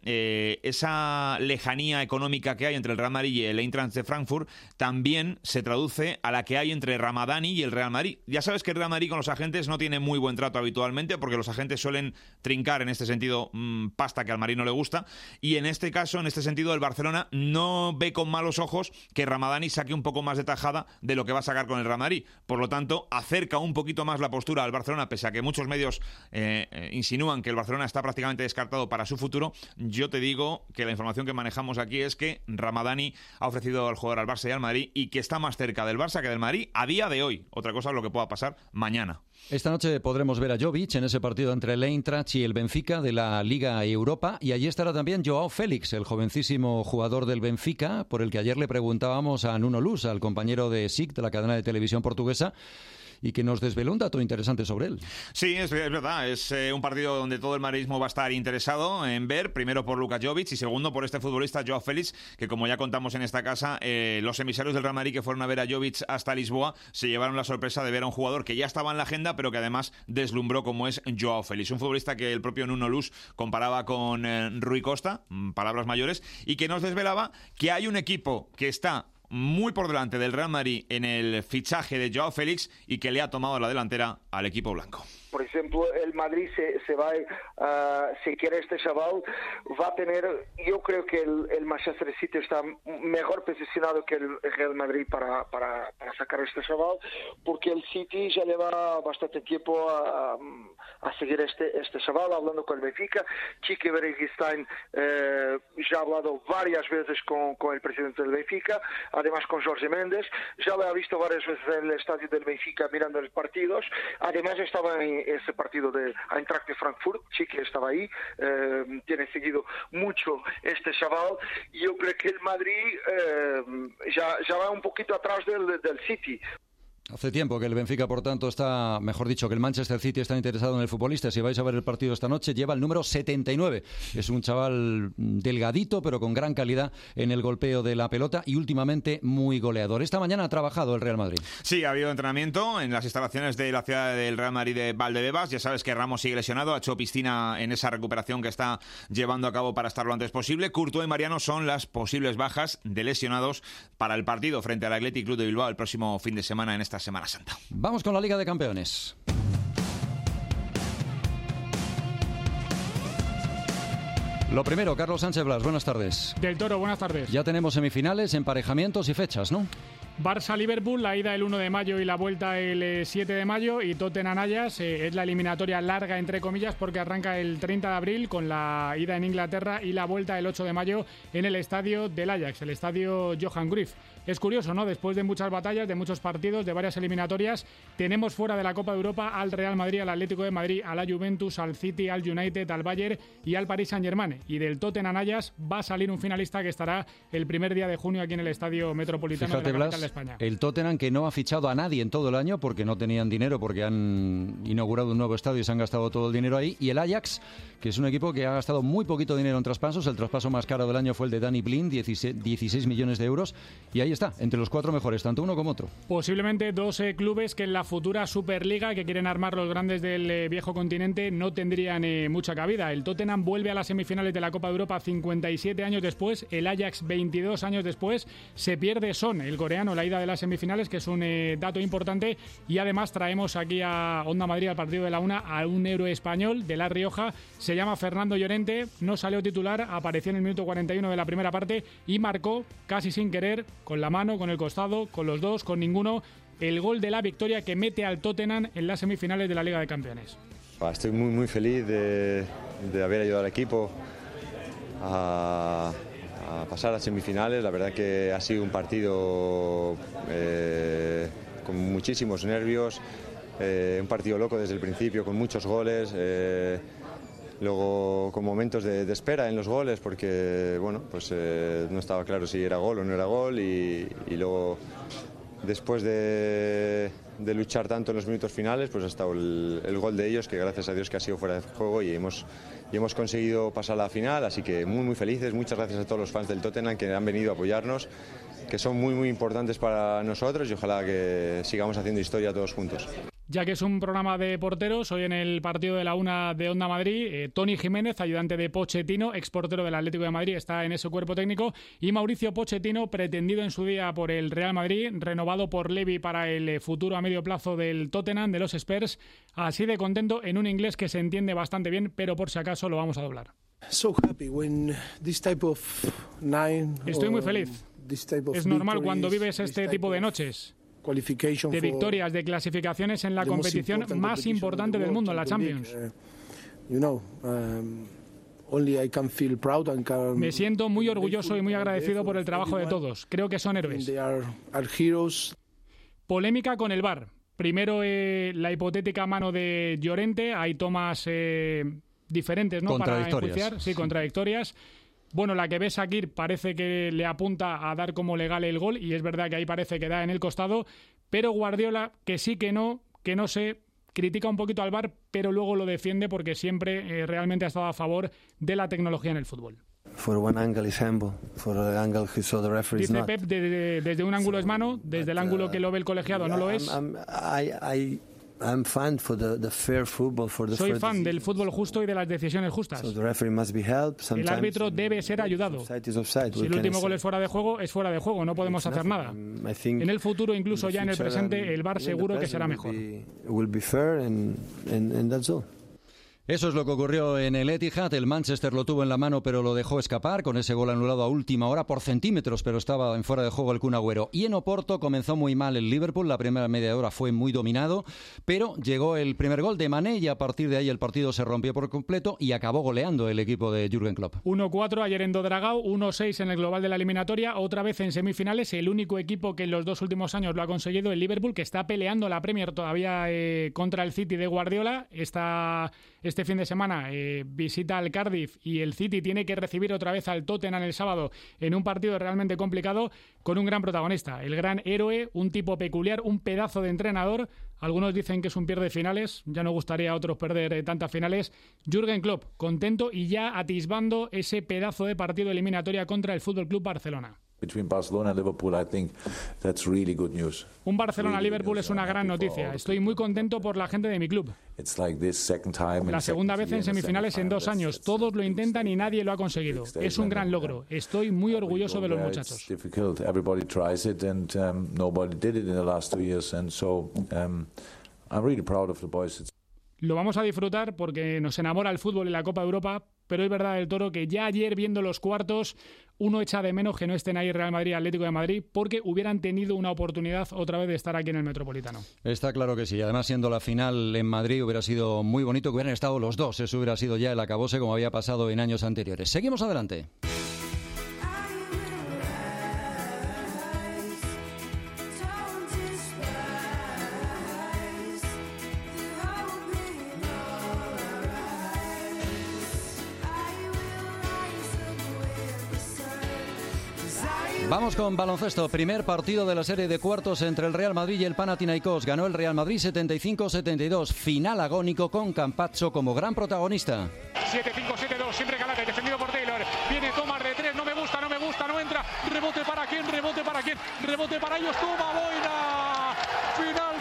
esa lejanía económica que hay entre el Real Madrid y el Eintracht de Frankfurt también se traduce a la que hay entre Ramadani y el Real Madrid. Ya sabes que el Real Madrid con los agentes no tiene muy buen trato habitualmente, porque los agentes suelen trincar en este sentido pasta que al Madrid no le gusta, y en este caso, en este sentido, el Barcelona no ve con malos ojos que Ramadani saque un poco más de tajada de lo que va a sacar con el Real Madrid. Por lo tanto, acerca un poquito más la postura al Barcelona, pese a que muchos medios insinúan que el Barcelona está prácticamente descartado para su futuro. Yo te digo que la información que manejamos aquí es que Ramadani ha ofrecido al jugador al Barça y al Madrid, y que está más cerca del Barça que del Madrid a día de hoy. Otra cosa es lo que pueda pasar mañana. Esta noche podremos ver a Jovic en ese partido entre el Eintracht y el Benfica de la Liga Europa, y allí estará también Joao Félix, el jovencísimo jugador del Benfica, por el que ayer le preguntábamos a Nuno Luz, al compañero de SIC, de la cadena de televisión portuguesa, y que nos desveló un dato interesante sobre él. Sí, es verdad, es un partido donde todo el madridismo va a estar interesado en ver, primero por Luka Jovic y segundo por este futbolista Joao Félix, que como ya contamos en esta casa, los emisarios del Real Madrid que fueron a ver a Jovic hasta Lisboa se llevaron la sorpresa de ver a un jugador que ya estaba en la agenda, pero que además deslumbró, como es Joao Félix, un futbolista que el propio Nuno Luz comparaba con Rui Costa, palabras mayores, y que nos desvelaba que hay un equipo que está muy por delante del Real Madrid en el fichaje de Joao Félix y que le ha tomado la delantera al equipo blanco. Por ejemplo, el Madrid se va, si quiere este chaval, va a tener, yo creo que el Manchester City está mejor posicionado que el Real Madrid para sacar este chaval, porque el City ya lleva bastante tiempo a seguir este chaval, hablando con el Benfica. Quique Berenstein ya ha hablado varias veces con el presidente del Benfica, además con Jorge Méndez, ya lo ha visto varias veces en el estadio del Benfica mirando los partidos, además estaba en ese partido de Eintracht de Frankfurt, sí que estaba ahí, tiene seguido mucho este chaval, y yo creo que el Madrid ya va un poquito atrás del City. Hace tiempo que el Benfica, por tanto, está, mejor dicho, que el Manchester City está interesado en el futbolista. Si vais a ver el partido esta noche, lleva el número 79. Es un chaval delgadito, pero con gran calidad en el golpeo de la pelota y últimamente muy goleador. Esta mañana ha trabajado el Real Madrid. Sí, ha habido entrenamiento en las instalaciones de la ciudad del Real Madrid de Valdebebas. Ya sabes que Ramos sigue lesionado, ha hecho piscina en esa recuperación que está llevando a cabo para estar lo antes posible. Courtois y Mariano son las posibles bajas de lesionados para el partido frente al Athletic Club de Bilbao el próximo fin de semana en esta Semana Santa. Vamos con la Liga de Campeones. Lo primero, Carlos Sánchez Blas, buenas tardes. Del Toro, buenas tardes. Ya tenemos semifinales, emparejamientos y fechas, ¿no? Barça-Liverpool, la ida el 1 de mayo y la vuelta el 7 de mayo, y Tottenham-Ajax es la eliminatoria larga, entre comillas, porque arranca el 30 de abril con la ida en Inglaterra y la vuelta el 8 de mayo en el estadio del Ajax, el estadio Johan Cruyff. Es curioso, ¿no? Después de muchas batallas, de muchos partidos, de varias eliminatorias, tenemos fuera de la Copa de Europa al Real Madrid, al Atlético de Madrid, a la Juventus, al City, al United, al Bayern y al Paris Saint-Germain. Y del Tottenham-Ajax va a salir un finalista que estará el primer día de junio aquí en el Estadio Metropolitano. Fíjate, de la capital de España. El Tottenham, que no ha fichado a nadie en todo el año porque no tenían dinero, porque han inaugurado un nuevo estadio y se han gastado todo el dinero ahí. Y el Ajax, que es un equipo que ha gastado muy poquito dinero en traspasos. El traspaso más caro del año fue el de Danny Blind, 16 millones de euros. Y ahí está, entre los 4 mejores, tanto uno como otro. Posiblemente 2 clubes que en la futura Superliga, que quieren armar los grandes del viejo continente, no tendrían mucha cabida. El Tottenham vuelve a las semifinales de la Copa de Europa 57 años después. El Ajax 22 años después. Se pierde Son, el coreano, la ida de las semifinales, que es un dato importante. Y además traemos aquí a Onda Madrid, al partido de la una, a un héroe español de La Rioja. Se llama Fernando Llorente, no salió titular, apareció en el minuto 41 de la primera parte y marcó casi sin querer, con la mano, con el costado, con los dos, con ninguno, el gol de la victoria que mete al Tottenham en las semifinales de la Liga de Campeones. Estoy muy feliz de haber ayudado al equipo a pasar a las semifinales. La verdad que ha sido un partido con muchísimos nervios, un partido loco desde el principio, con muchos goles. Luego con momentos de espera en los goles porque no estaba claro si era gol o no era gol, y luego después de luchar tanto en los minutos finales, pues ha estado el gol de ellos, que gracias a Dios que ha sido fuera de juego, y hemos conseguido pasar a la final, así que muy felices. Muchas gracias a todos los fans del Tottenham que han venido a apoyarnos, que son muy importantes para nosotros, y ojalá que sigamos haciendo historia todos juntos. Ya que es un programa de porteros, hoy en el partido de la una de Onda Madrid, Toni Jiménez, ayudante de Pochettino, exportero del Atlético de Madrid, está en ese cuerpo técnico, y Mauricio Pochettino, pretendido en su día por el Real Madrid, renovado por Levy para el futuro a medio plazo del Tottenham, de los Spurs, así de contento en un inglés que se entiende bastante bien, pero por si acaso lo vamos a doblar. Estoy muy feliz. Es normal cuando vives este tipo de noches, de victorias, de clasificaciones en la competición más importante del mundo, la Champions. Me siento muy orgulloso y muy agradecido por el trabajo de todos. Creo que son héroes. Polémica con el VAR. Primero la hipotética mano de Llorente. Hay tomas diferentes, ¿no?, para enjuiciar. Sí, contradictorias. Bueno, la que ve Shakir parece que le apunta a dar como legal el gol, y es verdad que ahí parece que da en el costado, pero Guardiola, que sí que no sé, critica un poquito al VAR, pero luego lo defiende porque siempre realmente ha estado a favor de la tecnología en el fútbol. Dice Pep, desde un ángulo es mano, desde el ángulo que lo ve el colegiado no lo es. Soy fan del fútbol justo y de las decisiones justas. El árbitro debe ser ayudado. Si el último gol es fuera de juego, es fuera de juego, no podemos hacer nada. En el futuro, incluso ya en el presente, el VAR seguro que será mejor. Eso es lo que ocurrió en el Etihad. El Manchester lo tuvo en la mano, pero lo dejó escapar con ese gol anulado a última hora por centímetros, pero estaba en fuera de juego el Kun Agüero. Y en Oporto comenzó muy mal el Liverpool. La primera media hora fue muy dominado, pero llegó el primer gol de Mané y a partir de ahí el partido se rompió por completo y acabó goleando el equipo de Jürgen Klopp. 1-4 ayer en Dodragao, 1-6 en el global de la eliminatoria. Otra vez en semifinales, el único equipo que en los 2 últimos años lo ha conseguido, el Liverpool, que está peleando la Premier todavía contra el City de Guardiola. Este fin de semana visita al Cardiff y el City tiene que recibir otra vez al Tottenham el sábado en un partido realmente complicado, con un gran protagonista, el gran héroe, un tipo peculiar, un pedazo de entrenador. Algunos dicen que es un pierde finales, ya no gustaría a otros perder tantas finales. Jürgen Klopp, contento y ya atisbando ese pedazo de partido eliminatoria contra el FC Barcelona. Un Barcelona-Liverpool es una gran noticia. Estoy muy contento por la gente de mi club. La segunda vez en semifinales en 2 años. Todos lo intentan y nadie lo ha conseguido. Es un gran logro. Estoy muy orgulloso de los muchachos. Lo vamos a disfrutar porque nos enamora el fútbol y la Copa de Europa, pero es verdad del Toro que ya ayer viendo los cuartos uno echa de menos que no estén ahí Real Madrid y Atlético de Madrid porque hubieran tenido una oportunidad otra vez de estar aquí en el Metropolitano. Está claro que sí, además siendo la final en Madrid hubiera sido muy bonito que hubieran estado los dos, eso hubiera sido ya el acabose como había pasado en años anteriores. Seguimos adelante. Vamos con baloncesto. Primer partido de la serie de cuartos entre el Real Madrid y el Panathinaikos. Ganó el Real Madrid 75-72. Final agónico con Campazzo como gran protagonista. 7-5-7-2, siempre Calate, defendido por Taylor. Viene Tomás de 3, no me gusta, no entra. Rebote para quién, rebote para ellos. Toma Boina. Final.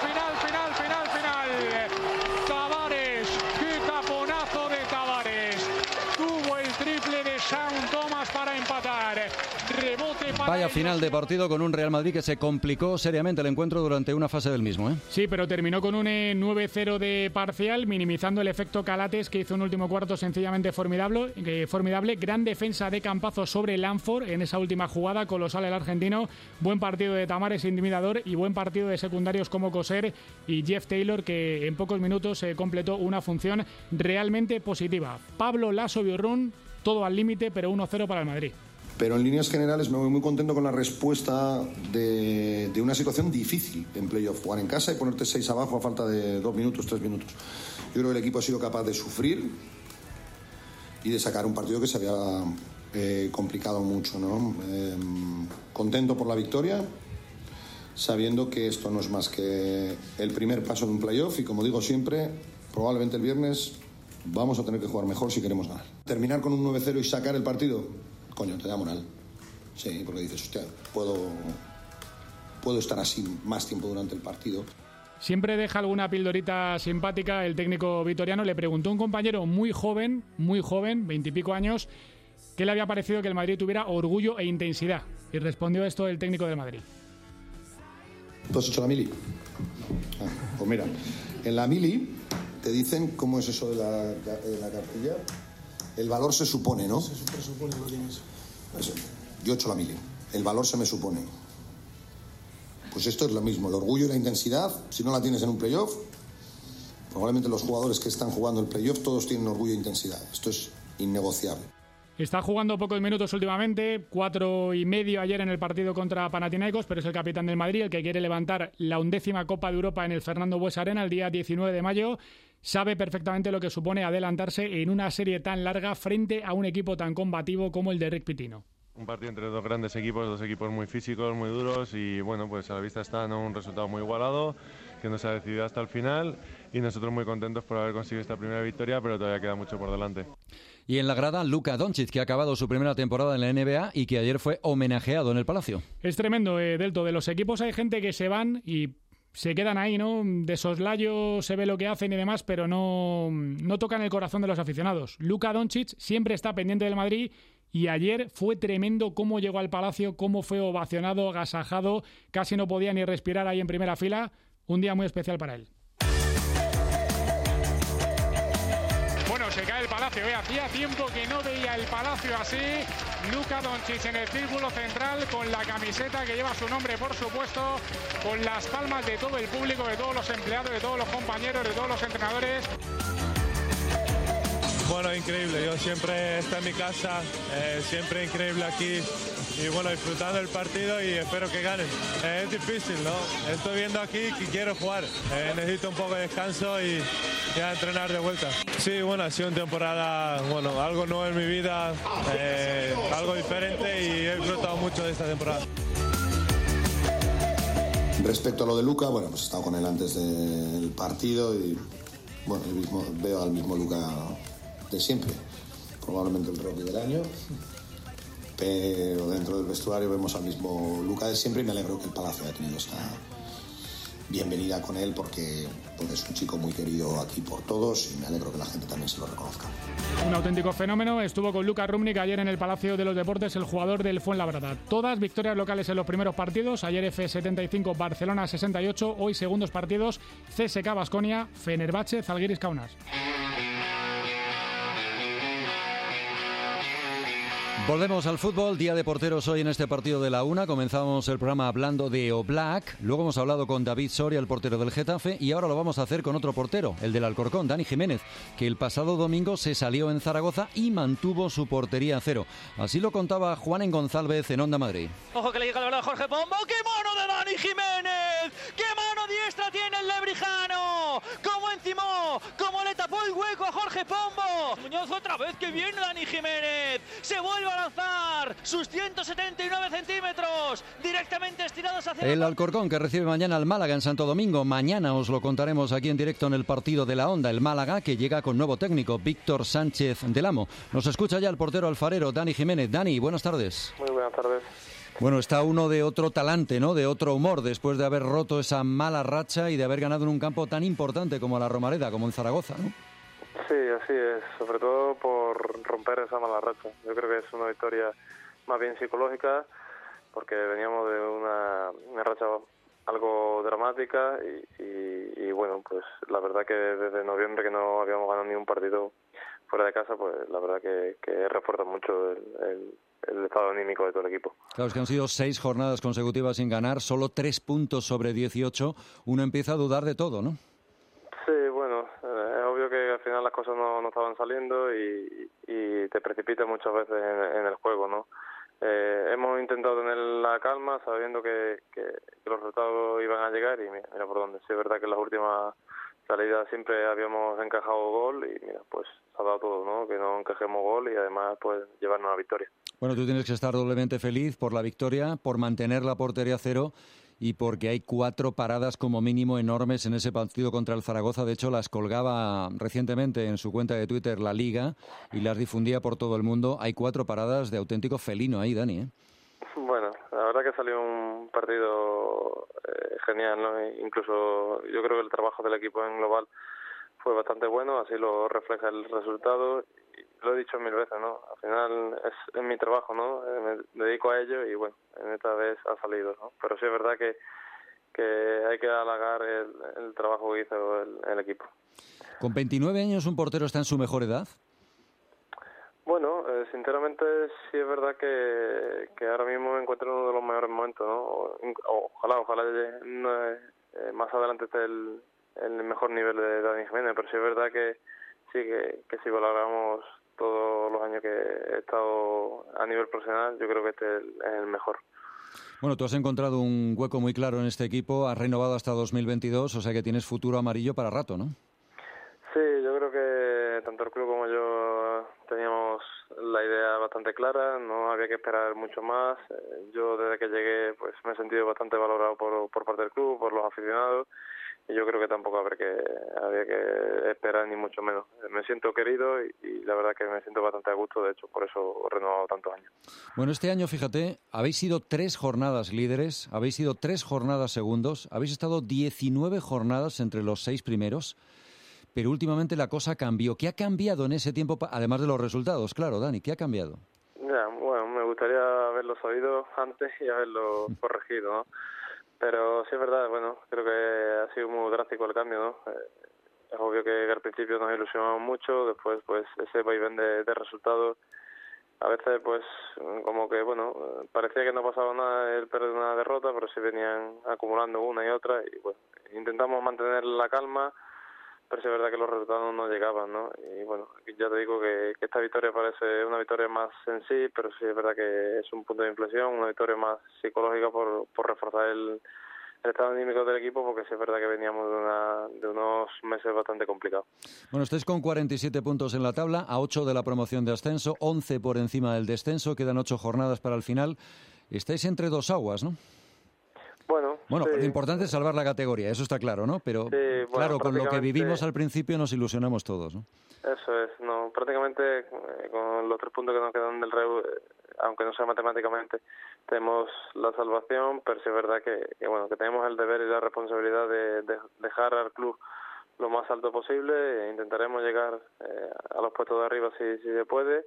Tavares, qué taponazo de Tavares. Tuvo el triple de Sean Thomas para empatar. Vaya final de partido con un Real Madrid que se complicó seriamente el encuentro durante una fase del mismo, ¿eh? Sí, pero terminó con un 9-0 de parcial, minimizando el efecto Calates, que hizo un último cuarto sencillamente formidable. Gran defensa de Campazzo sobre Lanford en esa última jugada, colosal el argentino. Buen partido de Tamares, intimidador, y buen partido de secundarios como Coser y Jeff Taylor, que en pocos minutos completó una función realmente positiva. Pablo Lasso Biurrún, todo al límite, pero 1-0 para el Madrid. Pero en líneas generales me voy muy contento con la respuesta de una situación difícil en playoff. Jugar en casa y ponerte 6 abajo a falta de 2 minutos, 3 minutos. Yo creo que el equipo ha sido capaz de sufrir y de sacar un partido que se había complicado mucho, ¿no? Contento por la victoria, sabiendo que esto no es más que el primer paso de un playoff y, como digo siempre, probablemente el viernes vamos a tener que jugar mejor si queremos ganar. Terminar con un 9-0 y sacar el partido, coño, te da moral. Sí, porque dices, hostia, puedo estar así más tiempo durante el partido. Siempre deja alguna pildorita simpática el técnico vitoriano. Le preguntó a un compañero muy joven, 20 y pico años, qué le había parecido que el Madrid tuviera orgullo e intensidad. Y respondió esto el técnico del Madrid. ¿Tú has hecho la mili? Pues mira, en la mili te dicen cómo es eso de la cartilla. El valor se supone, ¿no? Se presupone, no tienes. Eso. Yo he hecho la mili. El valor se me supone. Pues esto es lo mismo. El orgullo y la intensidad, si no la tienes en un playoff, probablemente los jugadores que están jugando el playoff todos tienen orgullo e intensidad. Esto es innegociable. Está jugando pocos minutos últimamente, 4,5 ayer en el partido contra Panathinaikos, pero es el capitán del Madrid, el que quiere levantar la 11ª Copa de Europa en el Fernando Buesa Arena el día 19 de mayo. Sabe perfectamente lo que supone adelantarse en una serie tan larga frente a un equipo tan combativo como el de Rick Pitino. Un partido entre dos grandes equipos, dos equipos muy físicos, muy duros y bueno, pues a la vista está, ¿no?, un resultado muy igualado que no se ha decidido hasta el final y nosotros muy contentos por haber conseguido esta primera victoria, pero todavía queda mucho por delante. Y en la grada, Luka Doncic, que ha acabado su primera temporada en la NBA y que ayer fue homenajeado en el Palacio. Es tremendo, Delto. De los equipos hay gente que se van y se quedan ahí, ¿no? De soslayo se ve lo que hacen y demás, pero no tocan el corazón de los aficionados. Luka Doncic siempre está pendiente del Madrid y ayer fue tremendo cómo llegó al Palacio, cómo fue ovacionado, agasajado, casi no podía ni respirar ahí en primera fila. Un día muy especial para él. Bueno, se cae el Palacio, hacía tiempo que no veía el Palacio así. Luka Doncic en el círculo central con la camiseta que lleva su nombre, por supuesto, con las palmas de todo el público, de todos los empleados, de todos los compañeros, de todos los entrenadores. Bueno, increíble, yo siempre estoy en mi casa, siempre increíble aquí y bueno, disfrutando del partido y espero que ganen. Es difícil, ¿no? Estoy viendo aquí que quiero jugar, necesito un poco de descanso y ya entrenar de vuelta. Sí, bueno, ha sido una temporada, bueno, algo nuevo en mi vida, algo diferente y he disfrutado mucho de esta temporada. Respecto a lo de Luka, bueno, pues he estado con él antes del partido y bueno, veo al mismo Luka de siempre, probablemente el rookie del año, pero dentro del vestuario vemos al mismo Luka de siempre y me alegro que el Palacio haya tenido esa bienvenida con él porque es un chico muy querido aquí por todos y me alegro que la gente también se lo reconozca. Un auténtico fenómeno. Estuvo con Luka Rumnik ayer en el Palacio de los Deportes, el jugador del Fuenlabrada. Todas victorias locales en los primeros partidos. Ayer F75, Barcelona 68. Hoy segundos partidos, CSKA Baskonia, Fenerbahce, Zalgiris Kaunas. Volvemos al fútbol, día de porteros hoy en este partido de la una. Comenzamos el programa hablando de Oblak, luego hemos hablado con David Soria, el portero del Getafe, y ahora lo vamos a hacer con otro portero, el del Alcorcón, Dani Jiménez, que el pasado domingo se salió en Zaragoza y mantuvo su portería a cero. Así lo contaba Juan González en Onda Madrid. Ojo que le llega el balón a Jorge Pombo, ¡qué mano de Dani Jiménez! ¡Qué mano diestra tiene el lebrijano! ¡Cómo encimó! ¡Cómo le tapó el hueco a Jorge Pombo! Muñoz otra vez, ¡que viene Dani Jiménez! ¡Se vuelve a lanzar sus 179 centímetros directamente estirados hacia el Alcorcón, que recibe mañana al Málaga en Santo Domingo. Mañana os lo contaremos aquí en directo en el partido de la Onda. El Málaga, que llega con nuevo técnico, Víctor Sánchez del Amo. Nos escucha ya el portero alfarero, Dani Jiménez. Dani, buenas tardes. Muy buenas tardes. Bueno, está uno de otro talante, ¿no? De otro humor, después de haber roto esa mala racha y de haber ganado en un campo tan importante como la Romareda, como en Zaragoza, ¿no? Sí, así es, sobre todo por romper esa mala racha. Yo creo que es una victoria más bien psicológica, porque veníamos de una racha algo dramática y bueno, pues la verdad que desde noviembre que no habíamos ganado ni un partido fuera de casa, pues la verdad que refuerza mucho el estado anímico de todo el equipo. Claro, es que han sido 6 jornadas consecutivas sin ganar, solo 3 puntos sobre 18. Uno empieza a dudar de todo, ¿no? Sí, bueno, es obvio que al final las cosas no estaban saliendo y te precipitas muchas veces en el juego, ¿no? Hemos intentado tener la calma sabiendo que los resultados iban a llegar y mira por dónde. Sí, es verdad que en las últimas salidas siempre habíamos encajado gol y mira, pues se ha dado todo, ¿no? Que no encajemos gol y además pues llevarnos a la victoria. Bueno, tú tienes que estar doblemente feliz por la victoria, por mantener la portería a cero y porque hay 4 paradas como mínimo enormes en ese partido contra el Zaragoza. De hecho, las colgaba recientemente en su cuenta de Twitter la Liga y las difundía por todo el mundo. Hay 4 paradas de auténtico felino ahí, Dani, ¿eh? Bueno, la verdad que salió un partido genial, ¿no? Incluso yo creo que el trabajo del equipo en global fue bastante bueno, así lo refleja el resultado. Y lo he dicho 1000 veces, ¿no? Al final es mi trabajo, ¿no? Me dedico a ello y bueno, en esta vez ha salido, ¿no? Pero sí es verdad que hay que halagar el trabajo que hizo el equipo. ¿Con 29 años un portero está en su mejor edad? Bueno, sinceramente sí es verdad que ahora mismo me encuentro en uno de los mejores momentos, ¿no? Ojalá más adelante esté el mejor nivel de Dani Jiménez, pero sí es verdad que si valoramos todos los años que he estado a nivel profesional, yo creo que este es el mejor. Bueno, tú has encontrado un hueco muy claro en este equipo, has renovado hasta 2022, o sea que tienes futuro amarillo para rato, ¿no? Sí, yo creo que tanto el club como yo teníamos la idea bastante clara, no había que esperar mucho más. Yo desde que llegué pues me he sentido bastante valorado por parte del club, por los aficionados, y yo creo que tampoco había que esperar ni mucho menos. Me siento querido y la verdad que me siento bastante a gusto, de hecho por eso he renovado tantos años. Bueno, este año, fíjate, habéis sido 3 jornadas líderes, habéis sido 3 jornadas segundos, habéis estado 19 jornadas entre los 6 primeros. Pero últimamente la cosa cambió. ¿Qué ha cambiado en ese tiempo, además de los resultados? Claro, Dani, ¿qué ha cambiado? Ya, bueno, me gustaría haberlo sabido antes y haberlo corregido, ¿no? Pero sí es verdad, bueno, creo que ha sido muy drástico el cambio, ¿no? Es obvio que al principio nos ilusionamos mucho, después pues ese vaivén de resultados, a veces pues como que, bueno, parecía que no pasaba nada el perder una derrota, pero sí venían acumulando una y otra y bueno, intentamos mantener la calma, pero sí es verdad que los resultados no llegaban, ¿no? Y bueno, ya te digo que esta victoria parece una victoria más en sí, pero sí es verdad que es un punto de inflexión, una victoria más psicológica por reforzar el estado anímico del equipo, porque sí es verdad que veníamos de unos meses bastante complicados. Bueno, estáis con 47 puntos en la tabla, a 8 de la promoción de ascenso, 11 por encima del descenso, quedan 8 jornadas para el final. Estáis entre 2 aguas, ¿no? Bueno, sí. Lo importante es salvar la categoría, eso está claro, ¿no? Pero sí, bueno, claro, con lo que vivimos al principio nos ilusionamos todos, ¿no? Eso es, no, prácticamente con los 3 puntos que nos quedan del REU, aunque no sea matemáticamente, tenemos la salvación, pero sí es verdad que bueno, que tenemos el deber y la responsabilidad de dejar al club lo más alto posible e intentaremos llegar a los puestos de arriba si se puede.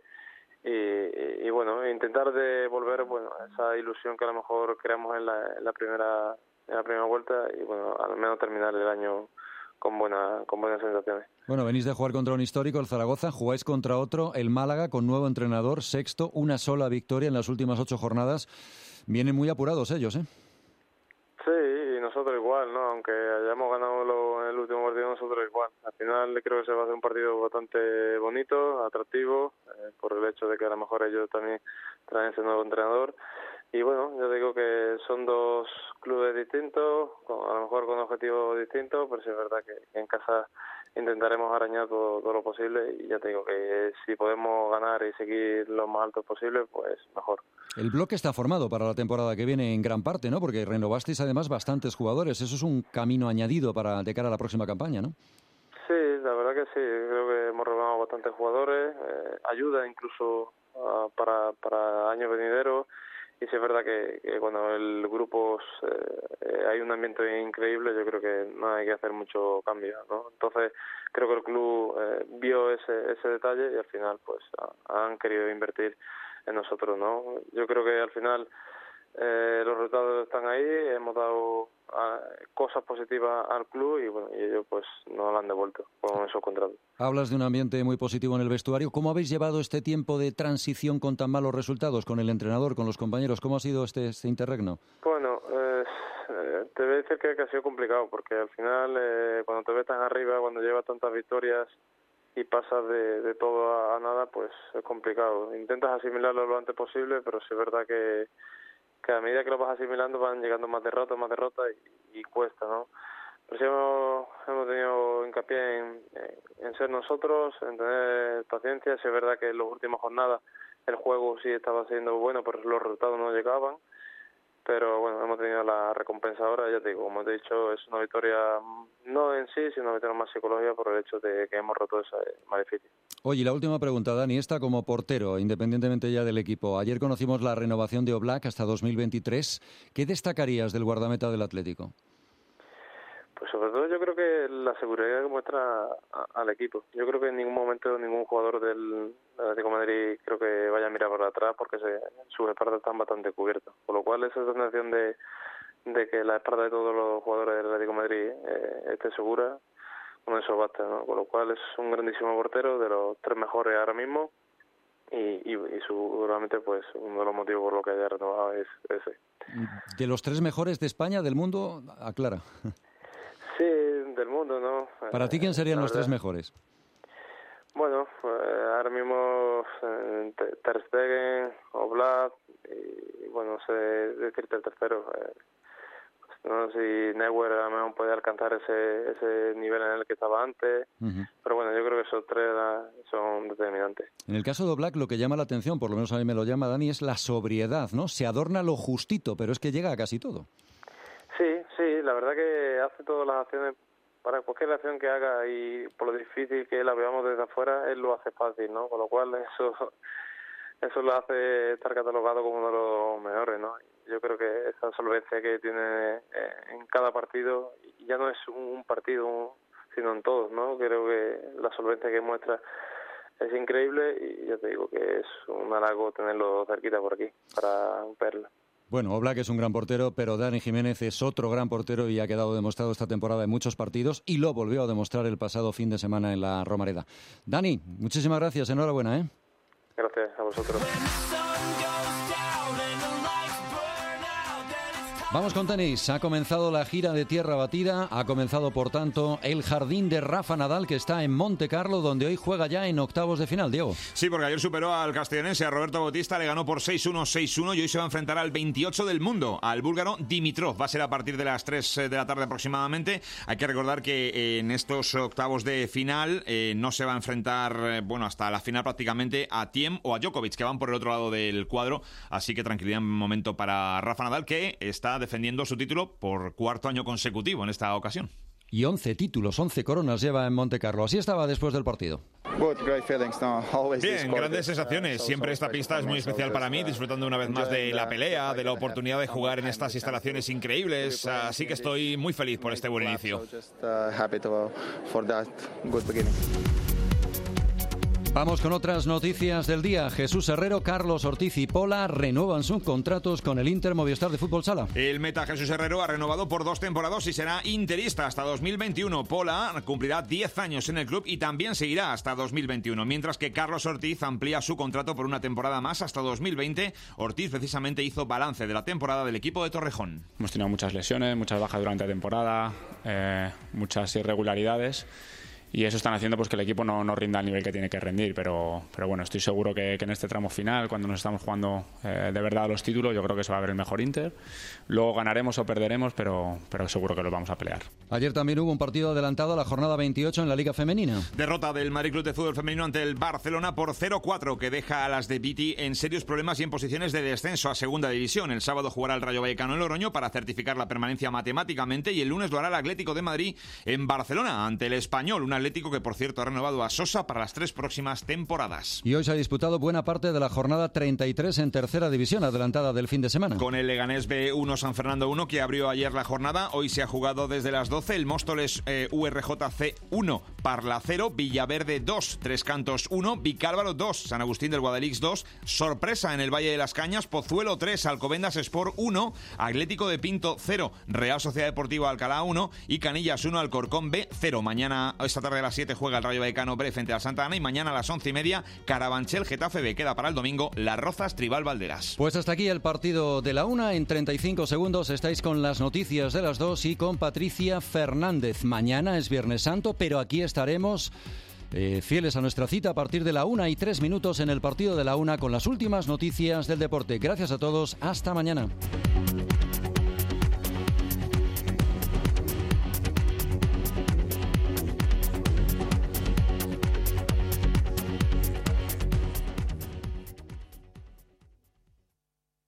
Y bueno, intentar devolver esa ilusión que a lo mejor creamos en la primera vuelta y bueno, al menos terminar el año con buenas sensaciones. Bueno, venís de jugar contra un histórico, el Zaragoza, jugáis contra otro, el Málaga, con nuevo entrenador, sexto, una sola victoria en las últimas 8 jornadas. Vienen muy apurados ellos, ¿eh? Sí, y nosotros igual, ¿no? Aunque hayamos ganado en el último partido, nosotros igual. Al final creo que se va a hacer un partido bastante bonito, atractivo, por el hecho de que a lo mejor ellos también traen ese nuevo entrenador. Y bueno, yo digo que son 2 clubes distintos, a lo mejor con objetivos distintos, pero sí es verdad que en casa intentaremos arañar todo lo posible, y ya te digo que si podemos ganar y seguir lo más alto posible, pues mejor. El bloque está formado para la temporada que viene en gran parte, ¿no? Porque renovasteis además bastantes jugadores. Eso es un camino añadido de cara a la próxima campaña, ¿no? Sí, la verdad que sí. Creo que hemos renovado bastantes jugadores. Ayuda incluso para años venideros. Y sí es verdad que cuando el grupo hay un ambiente increíble, yo creo que no hay que hacer mucho cambio, ¿no? Entonces creo que el club vio ese detalle y al final pues han querido invertir en nosotros, ¿no? Yo creo que al final los resultados están ahí, hemos dado cosas positivas al club y bueno, y ellos pues nos lo han devuelto con esos contratos. Hablas de un ambiente muy positivo en el vestuario. ¿Cómo habéis llevado este tiempo de transición con tan malos resultados, con el entrenador, con los compañeros? ¿Cómo ha sido este interregno? Bueno, te voy a decir que ha sido complicado, porque al final cuando te ves tan arriba, cuando llevas tantas victorias y pasas de todo a nada, pues es complicado. Intentas asimilarlo lo antes posible, pero sí es verdad que a medida que lo vas asimilando van llegando más derrotas y cuesta, ¿no? Pero sí hemos tenido hincapié en ser nosotros, en tener paciencia. Sí es verdad que en las últimas jornadas el juego sí estaba siendo bueno, pero los resultados no llegaban. Pero bueno, hemos tenido la recompensa ahora, ya te digo, como te he dicho, es una victoria no en sí, sino una victoria más psicológica por el hecho de que hemos roto ese maleficio. Oye, la última pregunta, Dani, esta como portero, independientemente ya del equipo. Ayer conocimos la renovación de Oblak hasta 2023. ¿Qué destacarías del guardameta del Atlético? Pues sobre todo yo creo que la seguridad que muestra al equipo. Yo creo que en ningún momento ningún jugador del Atlético de Madrid creo que vaya a mirar para atrás porque sus espaldas están bastante cubiertas. Por lo cual esa sensación de que la espalda de todos los jugadores del Atlético de Madrid esté segura, con eso basta, ¿no? Con lo cual es un grandísimo portero, de los 3 mejores ahora mismo, y seguramente pues uno de los motivos por los que haya renovado es ese. De los 3 mejores de España, del mundo, aclara. Sí, del mundo, ¿no? ¿Para ti quién serían los 3 mejores? Bueno, ahora mismo Ter Stegen, Oblak y bueno, no sé decirte el tercero. No sé si Neuer a lo mejor puede alcanzar ese nivel en el que estaba antes, pero bueno, yo creo que esos 3 son determinantes. En el caso de Oblak, lo que llama la atención, por lo menos a mí me lo llama, Dani, es la sobriedad, ¿no? Se adorna lo justito, pero es que llega a casi todo. Sí, la verdad que hace todas las acciones, para cualquier acción que haga y por lo difícil que la veamos desde afuera, él lo hace fácil, ¿no? Con lo cual eso lo hace estar catalogado como uno de los mejores, ¿no? Yo creo que esa solvencia que tiene en cada partido, y ya no es un partido, sino en todos, ¿no? Creo que la solvencia que muestra es increíble y ya te digo que es un halago tenerlo cerquita por aquí para verlo. Bueno, Oblak es un gran portero, pero Dani Jiménez es otro gran portero y ha quedado demostrado esta temporada en muchos partidos y lo volvió a demostrar el pasado fin de semana en la Romareda. Dani, muchísimas gracias, enhorabuena, ¿eh? Gracias a vosotros. Vamos con tenis. Ha comenzado la gira de tierra batida. Ha comenzado, por tanto, el jardín de Rafa Nadal, que está en Monte Carlo, donde hoy juega ya en octavos de final. Diego. Sí, porque ayer superó al castellonense, a Roberto Bautista, le ganó por 6-1, 6-1 y hoy se va a enfrentar al 28 del mundo, al búlgaro Dimitrov. Va a ser a partir de las 3 de la tarde aproximadamente. Hay que recordar que en estos octavos de final no se va a enfrentar, hasta la final prácticamente a Thiem o a Djokovic, que van por el otro lado del cuadro. Así que tranquilidad en momento para Rafa Nadal, que está defendiendo su título por 4º año consecutivo en esta ocasión. Y 11 títulos, 11 coronas lleva en Monte Carlo. Así estaba después del partido. Bien, grandes sensaciones. Siempre esta pista es muy especial para mí, disfrutando una vez más de la pelea, de la oportunidad de jugar en estas instalaciones increíbles. Así que estoy muy feliz por este buen inicio. Vamos con otras noticias del día. Jesús Herrero, Carlos Ortiz y Pola renuevan sus contratos con el Inter Movistar de Fútbol Sala. El meta Jesús Herrero ha renovado por 2 temporadas y será interista hasta 2021. Pola cumplirá 10 años en el club y también seguirá hasta 2021, mientras que Carlos Ortiz amplía su contrato por una temporada más hasta 2020. Ortiz precisamente hizo balance de la temporada del equipo de Torrejón. Hemos tenido muchas lesiones, muchas bajas durante la temporada, muchas irregularidades. Y eso están haciendo pues que el equipo no rinda al nivel que tiene que rendir, pero bueno, estoy seguro que en este tramo final, cuando nos estamos jugando de verdad los títulos, yo creo que se va a ver el mejor Inter. Luego ganaremos o perderemos, pero seguro que los vamos a pelear. Ayer también hubo un partido adelantado a la jornada 28 en la Liga Femenina. Derrota del Madrid Club de Fútbol Femenino ante el Barcelona por 0-4, que deja a las de Viti en serios problemas y en posiciones de descenso a Segunda División. El sábado jugará el Rayo Vallecano en Logroño para certificar la permanencia matemáticamente y el lunes lo hará el Atlético de Madrid en Barcelona ante el Español, un Atlético que por cierto ha renovado a Sosa para las 3 próximas temporadas. Y hoy se ha disputado buena parte de la jornada 33 en Tercera División, adelantada del fin de semana. Con el Leganés B1 San Fernando 1, que abrió ayer la jornada, hoy se ha jugado desde las 12 el Móstoles URJC 1, Parla 0, Villaverde 2, Tres Cantos 1, Vicálvaro 2, San Agustín del Guadalix 2, sorpresa en el Valle de las Cañas, Pozuelo 3, Alcobendas Sport 1, Atlético de Pinto 0, Real Sociedad Deportiva Alcalá 1 y Canillas 1, Alcorcón B 0. Mañana, esta tarde a las 7 juega el Rayo Vallecano B frente al Santa Ana y mañana a las 11:30 Carabanchel Getafe B. Queda para el domingo Las Rozas Tribal Valderas. Pues hasta aquí el partido de la 1. En 35 segundos estáis con las noticias de las 2 y con Patricia Fernández. Mañana es Viernes Santo, pero aquí estaremos fieles a nuestra cita a partir de la 1:03 en el partido de la 1 con las últimas noticias del deporte. Gracias a todos, hasta mañana.